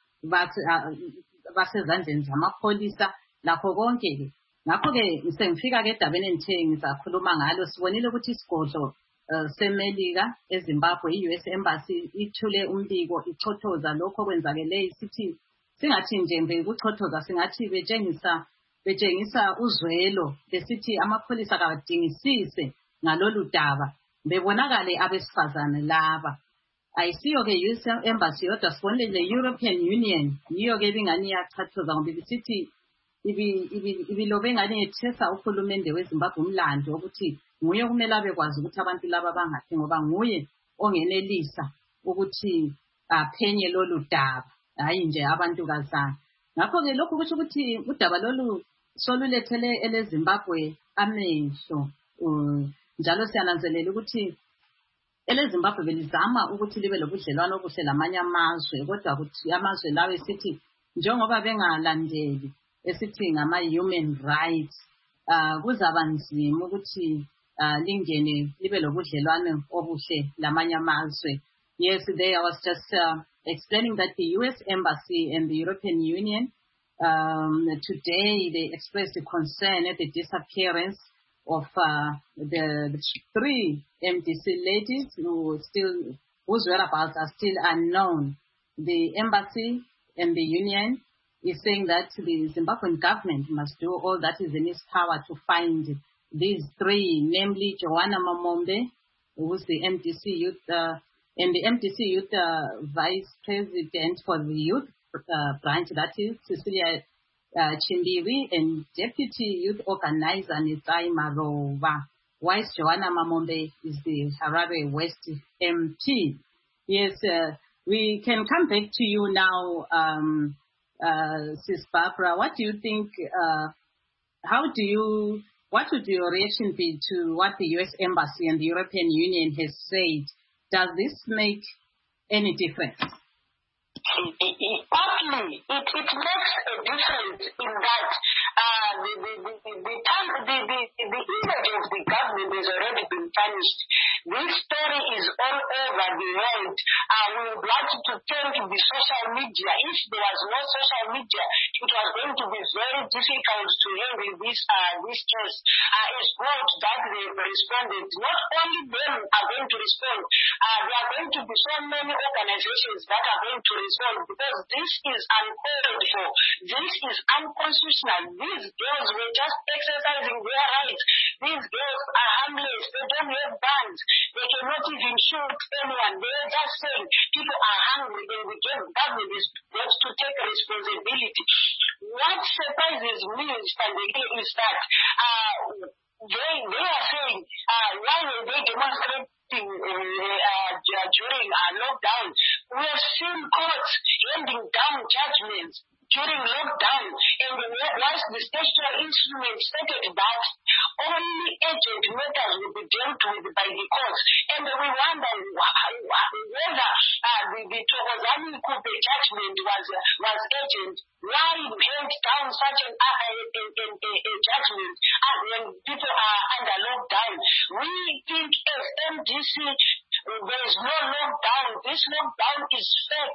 basezandleni zamapholisa lakho konke ke. Ngakho-ke sengifika ke edabeni engithe ngizakhuluma ngalo. Sibonile ukuthi isigodlo seMelika eZimbabwe i-U S Embassy ithule umbiko ichothoza lokho kwenzakeleyo sithi singathi nje bekuchothoza singathi betshengisa betshengisa uzwelo besithi amapholisa kawadingisise ngalolu daba bebonakale abesifazane laba. Ayisiyo ke U S Embassy yodwa sibonile le European Union yiyo ke bingani yachothoza ngoba bisithi ibi ibilobe ngani yethesa uhulumende weZimbabwe umlando ukuthi nguye kumele abekwazi ukuthi abantu laba bangathi ngoba nguye ongenelisa ukuthi aphenye lolu daba hayi nje abantu kazana. Ngakho ke lokho kusho ukuthi udaba lolu solulethele eleZimbabwe amehlo njalo siyananzelela ukuthi eleZimbabwe belizama ukuthi libe lobudlelwano obuhle lamanye amazwe kodwa ukuthi amazwe lawo esithi njengoba bengalandeli esithi ngama human rights uh, kuzaba nzima ukuthi uh, lingene libe lobudlelwano obuhle lamanye amazwe. Yesterday I was just uh, explaining that the U S Embassy and the European Union um, today they expressed concern at the disappearance of uh, the, the three M D C ladies who still whose whereabouts are still unknown. The embassy and the union is saying that the Zimbabwean government must do all that is in its power to find these three, namely Joanna Mamombe, who's the M D C youth, uh, and the M D C youth uh, vice president for the youth uh, branch, that is Cecilia uh, Chindiri, and deputy youth organizer Nitsai Marova. Whilst Joanna Mamombe is the Harare West M P. Yes, uh, we can come back to you now. Um, Uh, Sis Barbara, what do you think, uh, how do you, what would your reaction be to what the U S Embassy and the European Union has said? Does this make any difference? Partly, it, it makes a difference in that uh, the, the, the, the, the, the, the, the image of the government has already been tarnished. This story is all over the world. Uh, we would like to thank the social media. If there was no social media, it was going to be very difficult to handle this uh, this case. Uh, it's good that they responded. Not only them are going to respond. Uh, there are going to be so many organizations that are going to respond because this is uncalled for. This is unconstitutional. These girls were just exercising their rights. These girls are harmless. They don't have guns. They cannot even shoot anyone. They are just saying people are hungry and the government is got to take responsibility. What surprises me is that uh, they, they are saying uh, why were they demonstrating uh, uh, during uh, lockdown? We have seen courts handing down judgments during lockdown, and once the statutory instrument stated that only urgent matters will be dealt with by the courts, and we wonder whether uh, the, the Thokozani Kupe judgment was uh, was urgent. Why hand down such an, uh, a, a, a, a judgment uh, when people are under lockdown? We think as M D C there is no lockdown. This lockdown is fake.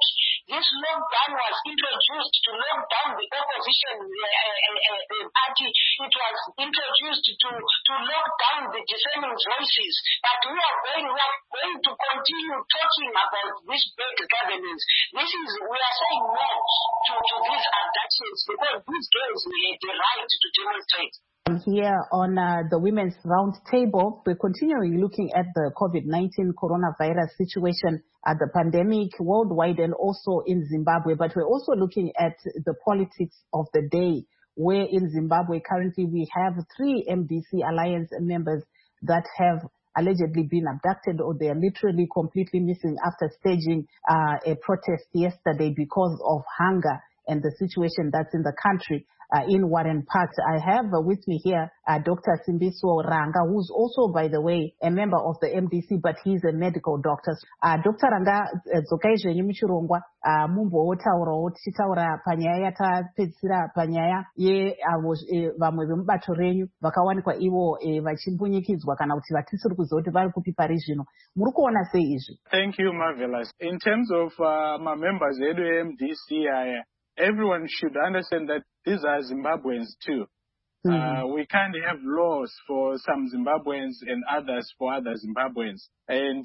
This lockdown was introduced to lock down the opposition uh, uh, uh, party. It was introduced to, to lock down the dissenting voices. But we are going, we are going to continue talking about this bad governance. This is, we are saying no to, to these abductions because these girls had the right to demonstrate. Here on uh, the Women's Round Table, we're continuing looking at the COVID nineteen coronavirus situation, at the pandemic worldwide and also in Zimbabwe. But we're also looking at the politics of the day, where in Zimbabwe currently we have three M D C Alliance members that have allegedly been abducted, or they are literally completely missing after staging uh, a protest yesterday because of hunger and the situation that's in the country. Uh, in Warren Park. I have uh, with me here uh, Doctor Simbiso Ranga, who's also, by the way, a member of the M D C, but he's a medical doctor. Uh, Doctor Ranga, dzokai zvenyu muchirongwa mumbotaurawo tichitaura panyaya yatapedzisira panyaya yeavo vamwe vemubato renyu vakawanikwa ivo vachimbunyikidzwa kana kuti vatisiri kuziva kuti vari kupi pari zvino. Muri kuona sei izvi? Thank you, Marvelous. In terms of uh, my members edu M D C, I, everyone should understand that these are Zimbabweans too. Mm-hmm. Uh, we can't have laws for some Zimbabweans and others for other Zimbabweans. And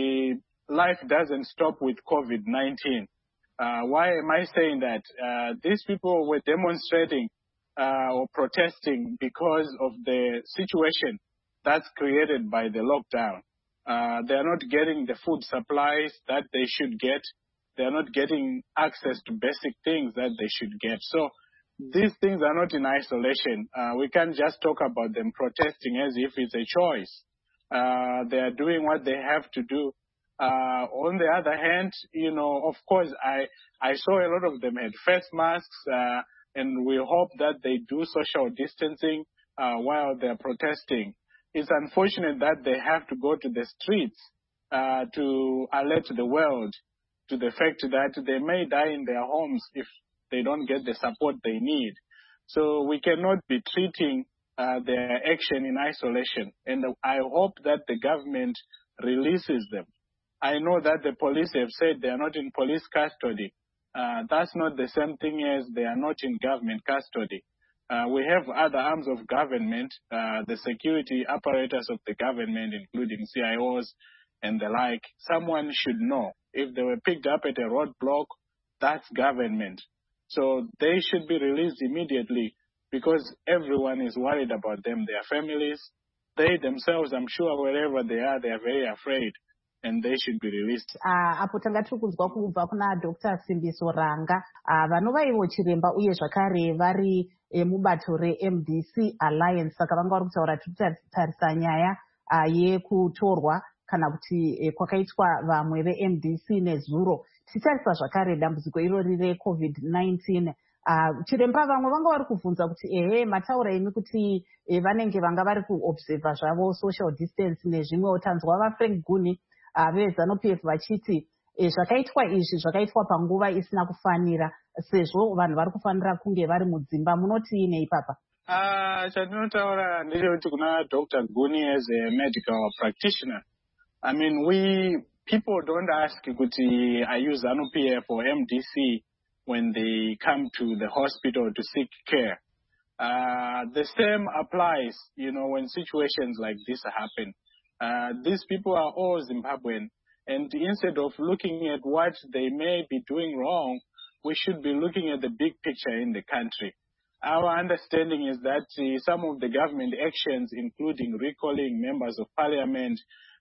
uh, life doesn't stop with COVID nineteen. Uh, why am I saying that? Uh, these people were demonstrating uh, or protesting because of the situation that's created by the lockdown. Uh, they are not getting the food supplies that they should get. They are not getting access to basic things that they should get. So these things are not in isolation. Uh, we can't just talk about them protesting as if it's a choice. Uh, they are doing what they have to do. Uh, on the other hand, you know, of course, I, I saw a lot of them had face masks, uh, and we hope that they do social distancing uh, while they're protesting. It's unfortunate that they have to go to the streets uh, to alert the world to the fact that they may die in their homes if they don't get the support they need. So we cannot be treating uh, their action in isolation. And I hope that the government releases them. I know that the police have said they are not in police custody. Uh, that's not the same thing as they are not in government custody. Uh, we have other arms of government, uh, the security apparatus of the government, including C I Os and the like. Someone should know. If they were picked up at a roadblock, that's government. So they should be released immediately because everyone is worried about them, their families. They themselves, I'm sure, wherever they are, they are very afraid. And they should be released. Apo tanga tiri kunzwa kubva kuna Doctor Simbiso Ranga vanova ivo chiremba uye zvakare vari mubato re-M D C Alliance. Saka vanga vari kutaura tiri kutarisa nyaya yekutorwa kana kuti kwakaitwa vamwe ve-M D C nezuro. Tichitarisa zvakare dambudziko irori re-COVID nineteen. Chiremba vamwe vanga vari kubvunza kuti ehe mataura imi kuti vanenge vanga vari kuobserva zvavo social distance nezvimwewo. Tanzwa vaFrank Guni veZANU-P F vachiti zvakaitwa izvi zvakaitwa panguva isina kufanira sezvo vanhu vari kufanira kunge vari mudzimba. Munoti ine ipapa? Ah, chandinotaura ndechekuti kuna Doctor Guni as a medical practitioner. I mean, we people don't ask kuti I use ZANU-P F or M D C when they come to the hospital to seek care. Uh, the same applies, you know, when situations like this happen. Uh, these people are all Zimbabwean, and instead of looking at what they may be doing wrong, we should be looking at the big picture in the country. Our understanding is that uh, some of the government actions, including recalling members of parliament,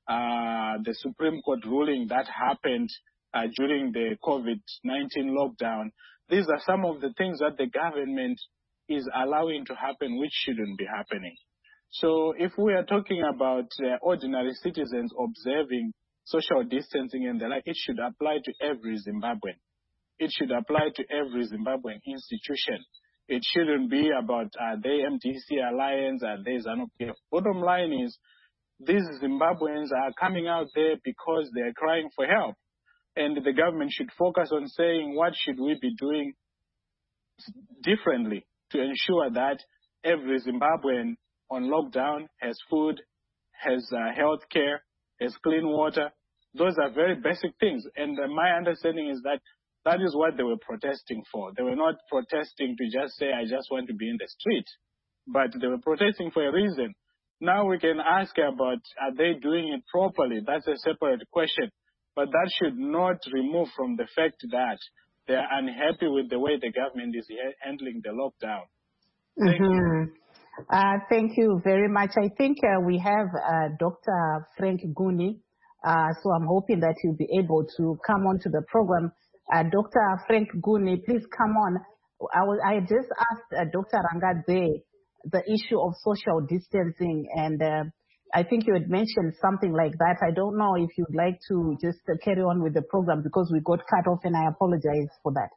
uh, the Supreme Court ruling that happened uh, during the COVID nineteen lockdown, these are some of the things that the government is allowing to happen which shouldn't be happening. So if we are talking about uh, ordinary citizens observing social distancing and the like, it should apply to every Zimbabwean. It should apply to every Zimbabwean institution. It shouldn't be about are they M D C Alliance, are they ZANU-P F. Bottom line is these Zimbabweans are coming out there because they are crying for help. And the government should focus on saying what should we be doing differently to ensure that every Zimbabwean on lockdown has food, has uh, health care, has clean water. Those are very basic things. And uh, my understanding is that That is what they were protesting for. They were not protesting to just say, I just want to be in the street. But they were protesting for a reason. Now we can ask about, are they doing it properly? That's a separate question. But that should not remove from the fact that they are unhappy with the way the government is handling the lockdown. Thank mm-hmm. you. Uh, thank you very much. I think uh, we have uh, Doctor Frank Guni, uh, so I'm hoping that you'll be able to come on to the program. Uh, Doctor Frank Guni, please come on. I, was, I just asked uh, Doctor Rangadze the issue of social distancing, and uh, I think you had mentioned something like that. I don't know if you'd like to just uh, carry on with the program because we got cut off, and I apologize for that.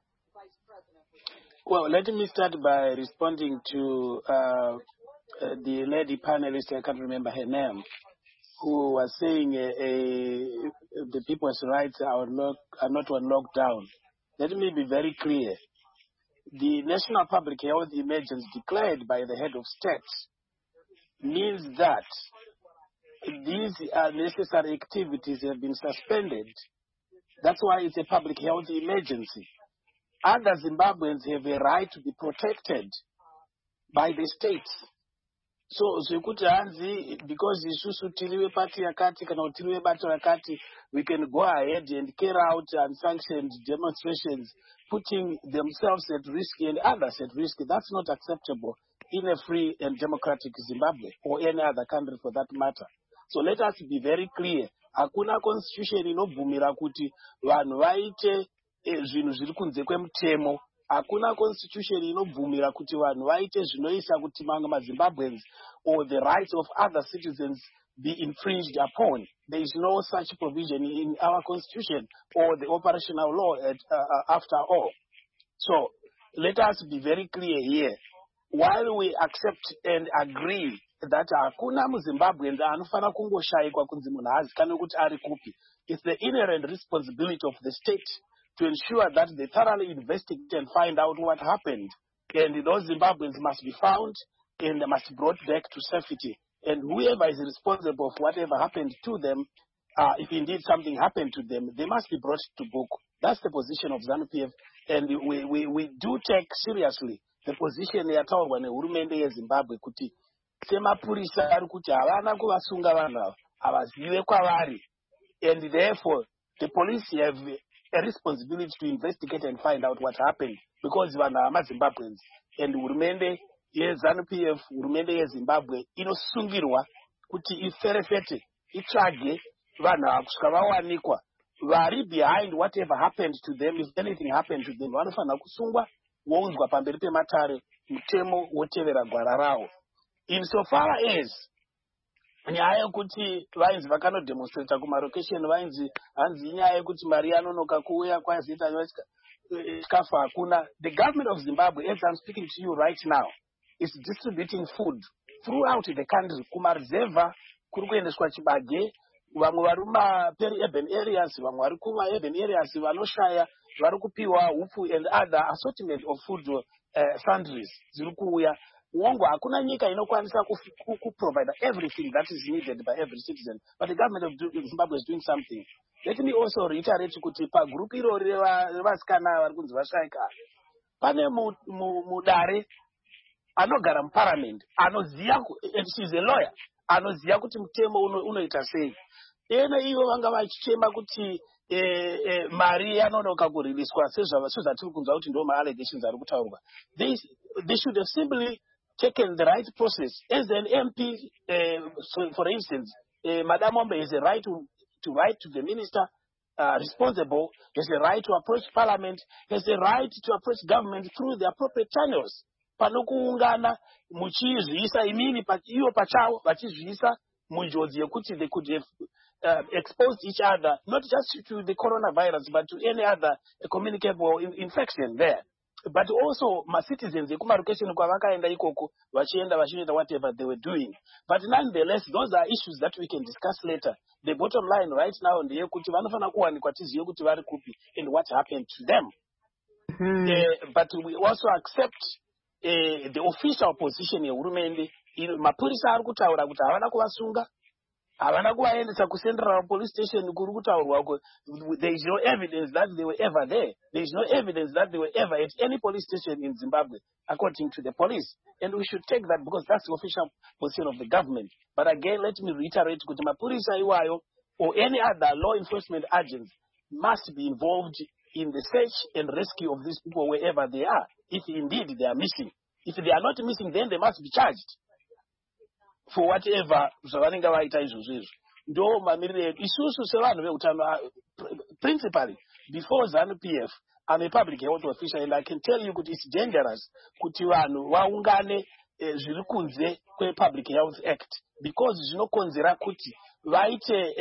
Well, let me start by responding to uh, uh, the lady panelist, I can't remember her name, who was saying uh, uh, the people's rights are, lock, are not on lockdown. Let me be very clear. The National Public Health Emergency declared by the head of state means that these unnecessary activities have been suspended. That's why it's a public health emergency. Other Zimbabweans have a right to be protected by the state. So, zvekuti hanzi, because isusu tiriwe party yakati kana kuti tiriwe bato rakati, we can go ahead and carry out unsanctioned demonstrations, putting themselves at risk and others at risk. That's not acceptable in a free and democratic Zimbabwe or any other country for that matter. So let us be very clear. Hakuna constitution inobvumira kuti vanhu vaite zvinhu zviri kunze kwemutemo. Hakuna constitution inobvumira kuti vanhu vaite zvinoisa kuti mamwe maZimbabweans or the rights of other citizens be infringed upon. There is no such provision in our constitution or the operational law at, uh, after all. So let us be very clear here. While we accept and agree that hakuna muZimbabweans anofana kungoshaikwa kunzi munhu hazikanwe kuti ari kupi, it's the inherent responsibility of the state to ensure that they thoroughly investigate and find out what happened. And those Zimbabweans must be found and must be brought back to safety. And whoever is responsible for whatever happened to them, uh, if indeed something happened to them, they must be brought to book. That's the position of ZANU-P F. And we, we, we do take seriously the position yataurwa nehurumende yeZimbabwe kuti semapurisa ari kuti havana kuvasunga vanhu ava, havazive kwavari. And therefore, the police have a responsibility to investigate and find out what happened because vanhu havaMaZimbabweans. And hurumende yeZANU-P F, hurumende yeZimbabwe inosungirwa kuti iferefete, itsvage vanhu ava kusvika vawanikwa. Vari behind whatever happened to them, if anything happened to them, vanofanira kusungwa vounzwa pamberi pematare, mutemo wotevera gwara rawo. Insofar as nyaya yekuti vainzi vakanodemonstrata kumarokesheni vainzi hanzi inyaya yekuti mari yanonoka kuuya kwazita chikafu hakuna. The government of Zimbabwe, as I'm speaking to you right now, is distributing food throughout the country. Kumarizeva kuri kuendeswa chibage, vamwe vari mumaperi-urban areas, vamwe vari kuma-urban areas vanoshaya vari kupiwa upu and other assortment of food uh, sundries ziri kuuya. Uongo, hakuna nyika inokwanisa kuprovide everything that is needed by every citizen. But the government of Zimbabwe is doing something. Let me also reiterate kuti pa group iro revasikana vari kunzi vashaika, pane mudare anogara muparliament, anoziya, and she's a lawyer, anoziya kuti mutemo unoita sei. Ena ivo vanga vachichema kuti eh, eh, mari yanonoka kuriliswa sezvatiri kunzwa kuti ndo ma-allegations ari kutaurwa. They, they should have simply taken the right process. As an M P, uh, so for instance, uh, Madam Ombe has a right to, to write to the minister uh, responsible, has a right to approach parliament, has a right to approach government through the appropriate channels. Panokuungana, muchizvisa imini, iyo pachao, vachizvisa munjodzi yekuti they could have uh, exposed each other, not just to the coronavirus, but to any other uh, communicable in infection there. But also, my citizens, the communication kwavakaenda ikoko, vachienda vachienda whatever they were doing. But nonetheless, those are issues that we can discuss later. The bottom line right now, ndeyekuti vanofana kuwanikwa tiziye kuti vari kupi and what happened to them. Mm-hmm. Uh, but we also accept uh, the official position yehurumende. Mapurisa ari kutaura kuti havana kuvasunga, havana kuvaendesa kucentral police station kuri kutaurwa. There is no evidence that they were ever there. There is no evidence that they were ever at any police station in Zimbabwe, according to the police. And we should take that because that's the official position of the government. But again, let me reiterate, kuti mapurisa iwayo or any other law enforcement agents must be involved in the search and rescue of these people wherever they are, if indeed they are missing. If they are not missing, then they must be charged for whatever zvavanenge vaita izvozvo izvo. Ndo mamiriro edu isusu sevanhu veutano, principally before ZANU P F, I'm a public health official, and I can tell you that it's dangerous kuti vanhu vaungane zviri kunze kwePublic Health Act, because zvinokonzera kuti vaite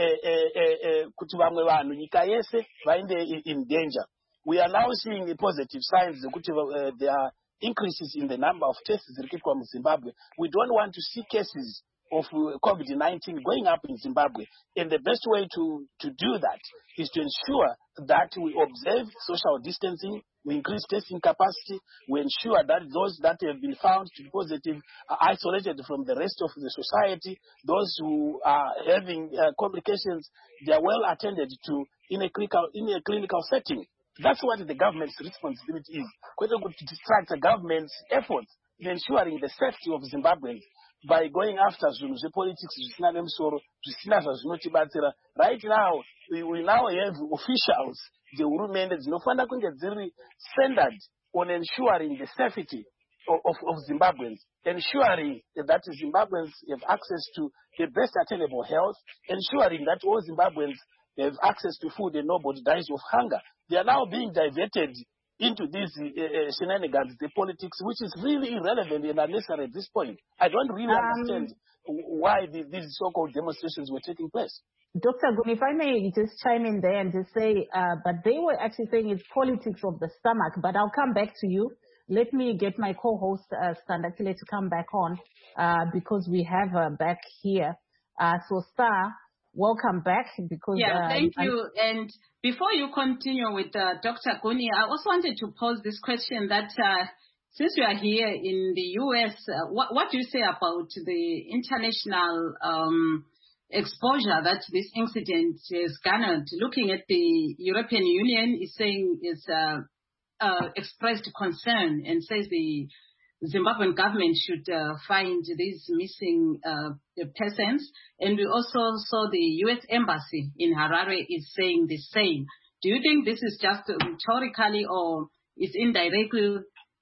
kuti vamwe vanhu nyika yese vainde in danger. We are now seeing the positive signs kuti there are increases in the number of tests from Zimbabwe. We don't want to see cases of COVID nineteen going up in Zimbabwe. And the best way to, to do that is to ensure that we observe social distancing, we increase testing capacity, we ensure that those that have been found to be positive are isolated from the rest of the society. Those who are having uh, complications, they are well attended to in a clinical, in a clinical setting. That's what the government's responsibility is. Whether to distract the government's efforts in ensuring the safety of Zimbabweans by going after zvinhu zvepolitics zvisina nemusoro, zvisina zvazvinotibatsira. Right now, we, we now have officials, the hurumende dzinofanira kunge dziri centered on ensuring the safety of, of, of Zimbabweans, ensuring that Zimbabweans have access to the best attainable health, ensuring that all Zimbabweans have access to food and nobody dies of hunger. They are now being diverted into these uh, uh, shenanigans, the politics, which is really irrelevant and unnecessary at this point. I don't really um, understand why the, these so-called demonstrations were taking place. Doctor Guni, if I may just chime in there and just say, uh, but they were actually saying it's politics of the stomach, but I'll come back to you. Let me get my co-host, uh, Standakile, to come back on, uh, because we have her back here. Uh, so, Star, welcome back. Because yeah, uh, thank you. And before you continue with uh, Doctor Guni, I also wanted to pose this question that uh, since you are here in the U S, uh, what, what do you say about the international um, exposure that this incident has garnered? Looking at the European Union is saying is uh, uh, expressed concern and says the Zimbabwean government should uh, find these missing uh, persons. And we also saw the U S Embassy in Harare is saying the same. Do you think this is just rhetorically or is indirectly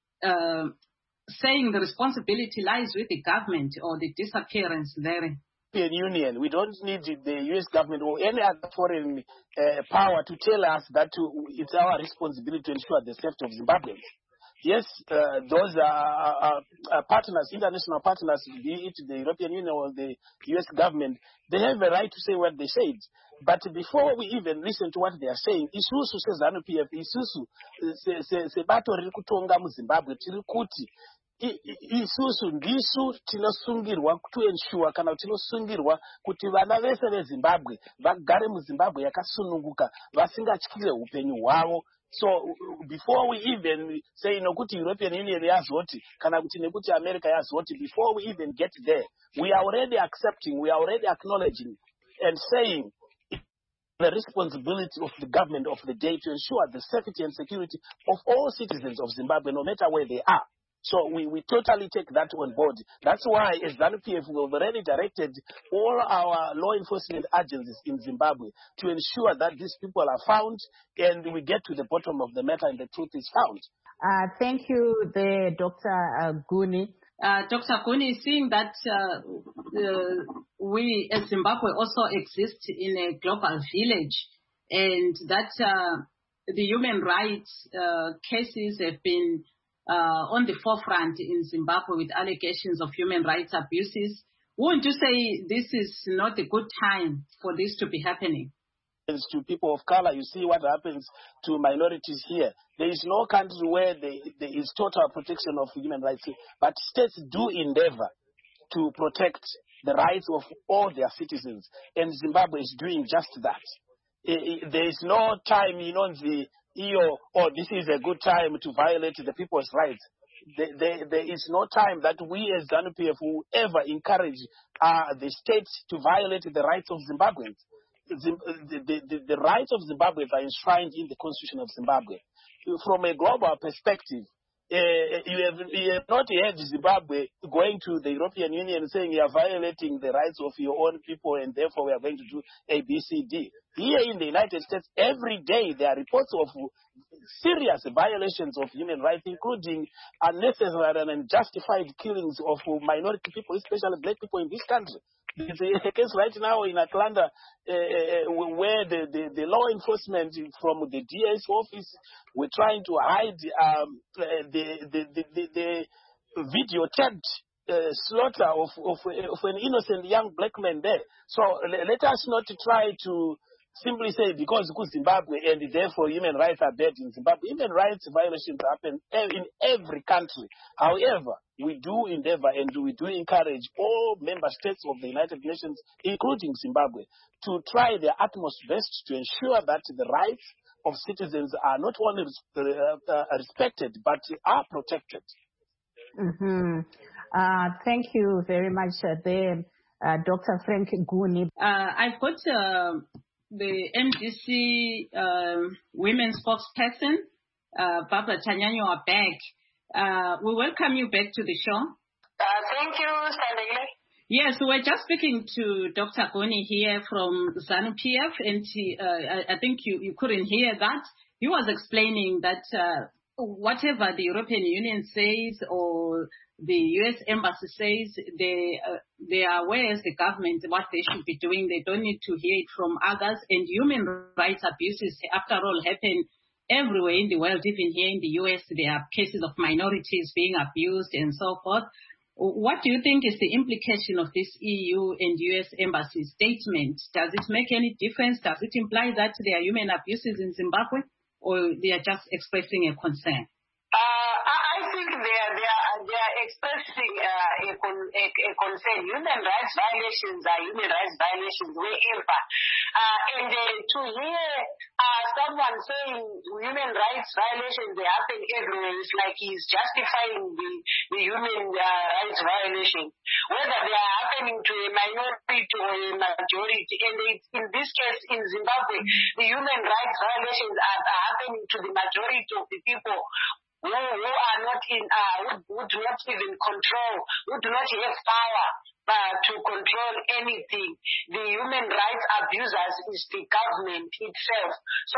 uh, saying the responsibility lies with the government or the disappearance there? European Union, we don't need the U S government or any other foreign uh, power to tell us that to, it's our responsibility to ensure the safety of Zimbabweans. Yes, uh, those are, are, are partners, international partners, be it the European Union or the U S government, they have a right to say what they said. But before we even listen to what they are saying, isusu sezanu P F, isusu sebato riri kutonga mu Zimbabwe, tiri kuti isusu ndisu tinosungirwa to ensure kana tinosungirwa kuti vana vese veZimbabwe vagare mu Zimbabwe yakasununguka vasingatyire upenyu hwavo. So before we even say nokuti European Union yazoti kana kuti nekuti America yazoti, before we even get there, we are already accepting, we are already acknowledging and saying the responsibility of the government of the day to ensure the safety and security of all citizens of Zimbabwe, no matter where they are. So we, we totally take that on board. That's why, as ZANU P F, we've already directed all our law enforcement agencies in Zimbabwe to ensure that these people are found and we get to the bottom of the matter and the truth is found. Uh, thank you, the Doctor Uh, Guni. Uh, Doctor Guni, seeing that uh, uh, we as Zimbabwe also exist in a global village and that uh, the human rights uh, cases have been Uh, on the forefront in Zimbabwe with allegations of human rights abuses, wouldn't you say this is not a good time for this to be happening? To people of color, you see what happens to minorities here. There is no country where they, there is total protection of human rights, but states do endeavor to protect the rights of all their citizens, and Zimbabwe is doing just that. There is no time, you know, the E O, oh, this is a good time to violate the people's rights. there, there, there is no time that we as ZANU-P F will ever encourage uh, the state to violate the rights of Zimbabweans. The, the, the, the rights of Zimbabweans are enshrined in the Constitution of Zimbabwe. From a global perspective, Uh, you, have, you have not heard Zimbabwe going to the European Union saying you are violating the rights of your own people and therefore we are going to do A, B, C, D. Here in the United States, every day there are reports of serious violations of human rights, including unnecessary and unjustified killings of minority people, especially black people in this country. There's a case right now in Atlanta uh, where the, the, the law enforcement from the D A's office were trying to hide um, uh, the, the, the, the, the videotaped uh, slaughter of, of, of an innocent young black man there. So l- let us not try to simply say because it's Zimbabwe and therefore human rights are bad in Zimbabwe. Human rights violations happen in every country. However, we do endeavor and we do encourage all member states of the United Nations, including Zimbabwe, to try their utmost best to ensure that the rights of citizens are not only uh, uh, respected, but are protected. Mm-hmm. Uh, thank you very much uh, there, uh, Doctor Frank Nguni. Uh, I've got uh, the M D C uh, women spokesperson, uh, Barbara Tanyanywa, back. Uh, we welcome you back to the show. Uh, thank you, Sandile. Yes, we we're just speaking to Doctor Nguni here from ZANU-P F, and he, uh, I, I think you, you couldn't hear that. He was explaining that uh, whatever the European Union says or the U S Embassy says, they, uh, they are aware as the government what they should be doing. They don't need to hear it from others. And human rights abuses, after all, happen everywhere in the world. Even here in the U S, there are cases of minorities being abused and so forth. What do you think is the implication of this E U and U S Embassy statement? Does it make any difference? Does it imply that there are human abuses in Zimbabwe, or they are just expressing a concern? Uh, I think they are, they are, they are expressing uh, a, con, a, a concern. Human rights violations are human rights violations wherever. Uh, and uh, to hear uh, someone saying human rights violations, they happen everywhere, it's like he's justifying the, the human uh, rights violation, whether they are happening to a minority or a majority. And it's, in this case, in Zimbabwe, the human rights violations are, are happening to the majority of the people who, who are not in, uh, who, who do not even control, who do not have power uh, to control anything. The human rights abusers is the government itself. So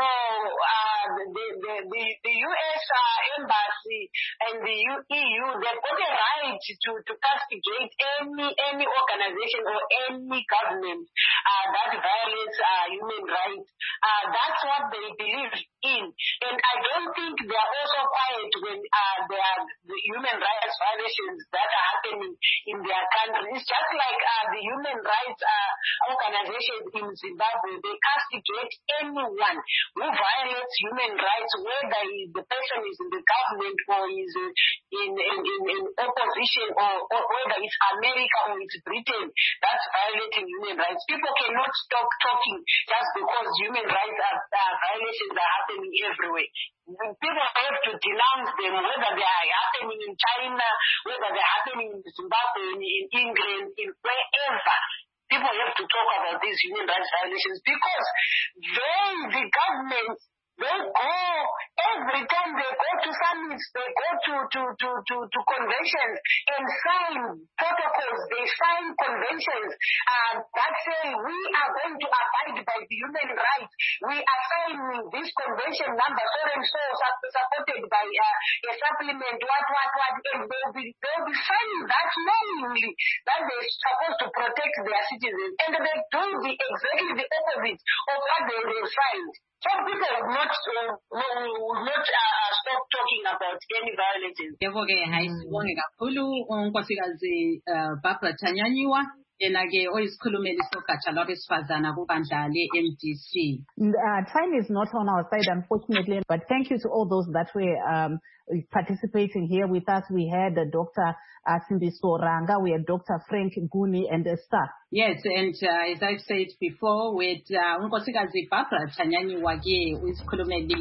uh, the, the, the, the U S uh, Embassy and the E U, they've got a right to, to castigate any, any organization or any government uh, that violates uh, human rights. Uh, that's what they believe in. And I don't think they are also quiet when uh, there are the human rights violations that are happening in their country. It's just like uh, the human rights uh, organizations in Zimbabwe. They castigate anyone who violates human rights, whether the person is in the government or is in, in, in, in opposition, or, or whether it's America or it's Britain that's violating human rights. People cannot stop talking just because human rights are, uh, violations are happening everywhere. People have to denounce them, whether they are happening in China, whether they're happening in Zimbabwe, in, in England, in wherever. People have to talk about these human rights violations because they, the government, they go, every time they go to summits, they go to, to, to, to, to conventions and sign protocols, they sign conventions uh, that say we are going to abide by the human rights. We are signing this convention number so and so, supported by uh, a supplement, what, what, what, and they'll be, they'll be signing that knowingly that they're supposed to protect their citizens. And they do the exactly the opposite of what they, they signed. Some people will not, uh, will not uh, stop talking about any violence. Yebo-ke hayi sibonge kakhulu unkosikazi uh, Barbara Tanyanywa, yena-ke oyisikhulumeli sogatsha lwabesifazana kubandla le-M D C. Uh, time is not on our side, unfortunately, but thank you to all those that were um, participating here with us. We had uh, Doctor Uh, Simbiso Ranga, we had Doctor Frank Nguni and uh, staff. Yes, and uh, as I've said before, with uh, unkosikazi Barbara Tanyanywa, ke uyisikhulumeli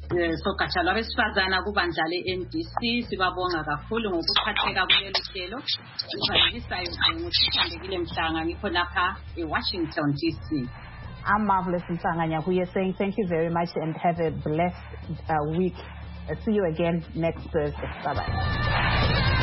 sogatsha lwabesifazana kubandla le-N D C. Sibabonga kakhulu ngokuphatheka kuleli hlelo. Ngivalisayo nguthandekile Mhlanga ngikho lapha eWashington D C. I'm Marvelous Mhlanga Nyahuye saying thank you very much and have a blessed uh, week. Uh, see you again next Thursday. Bye-bye.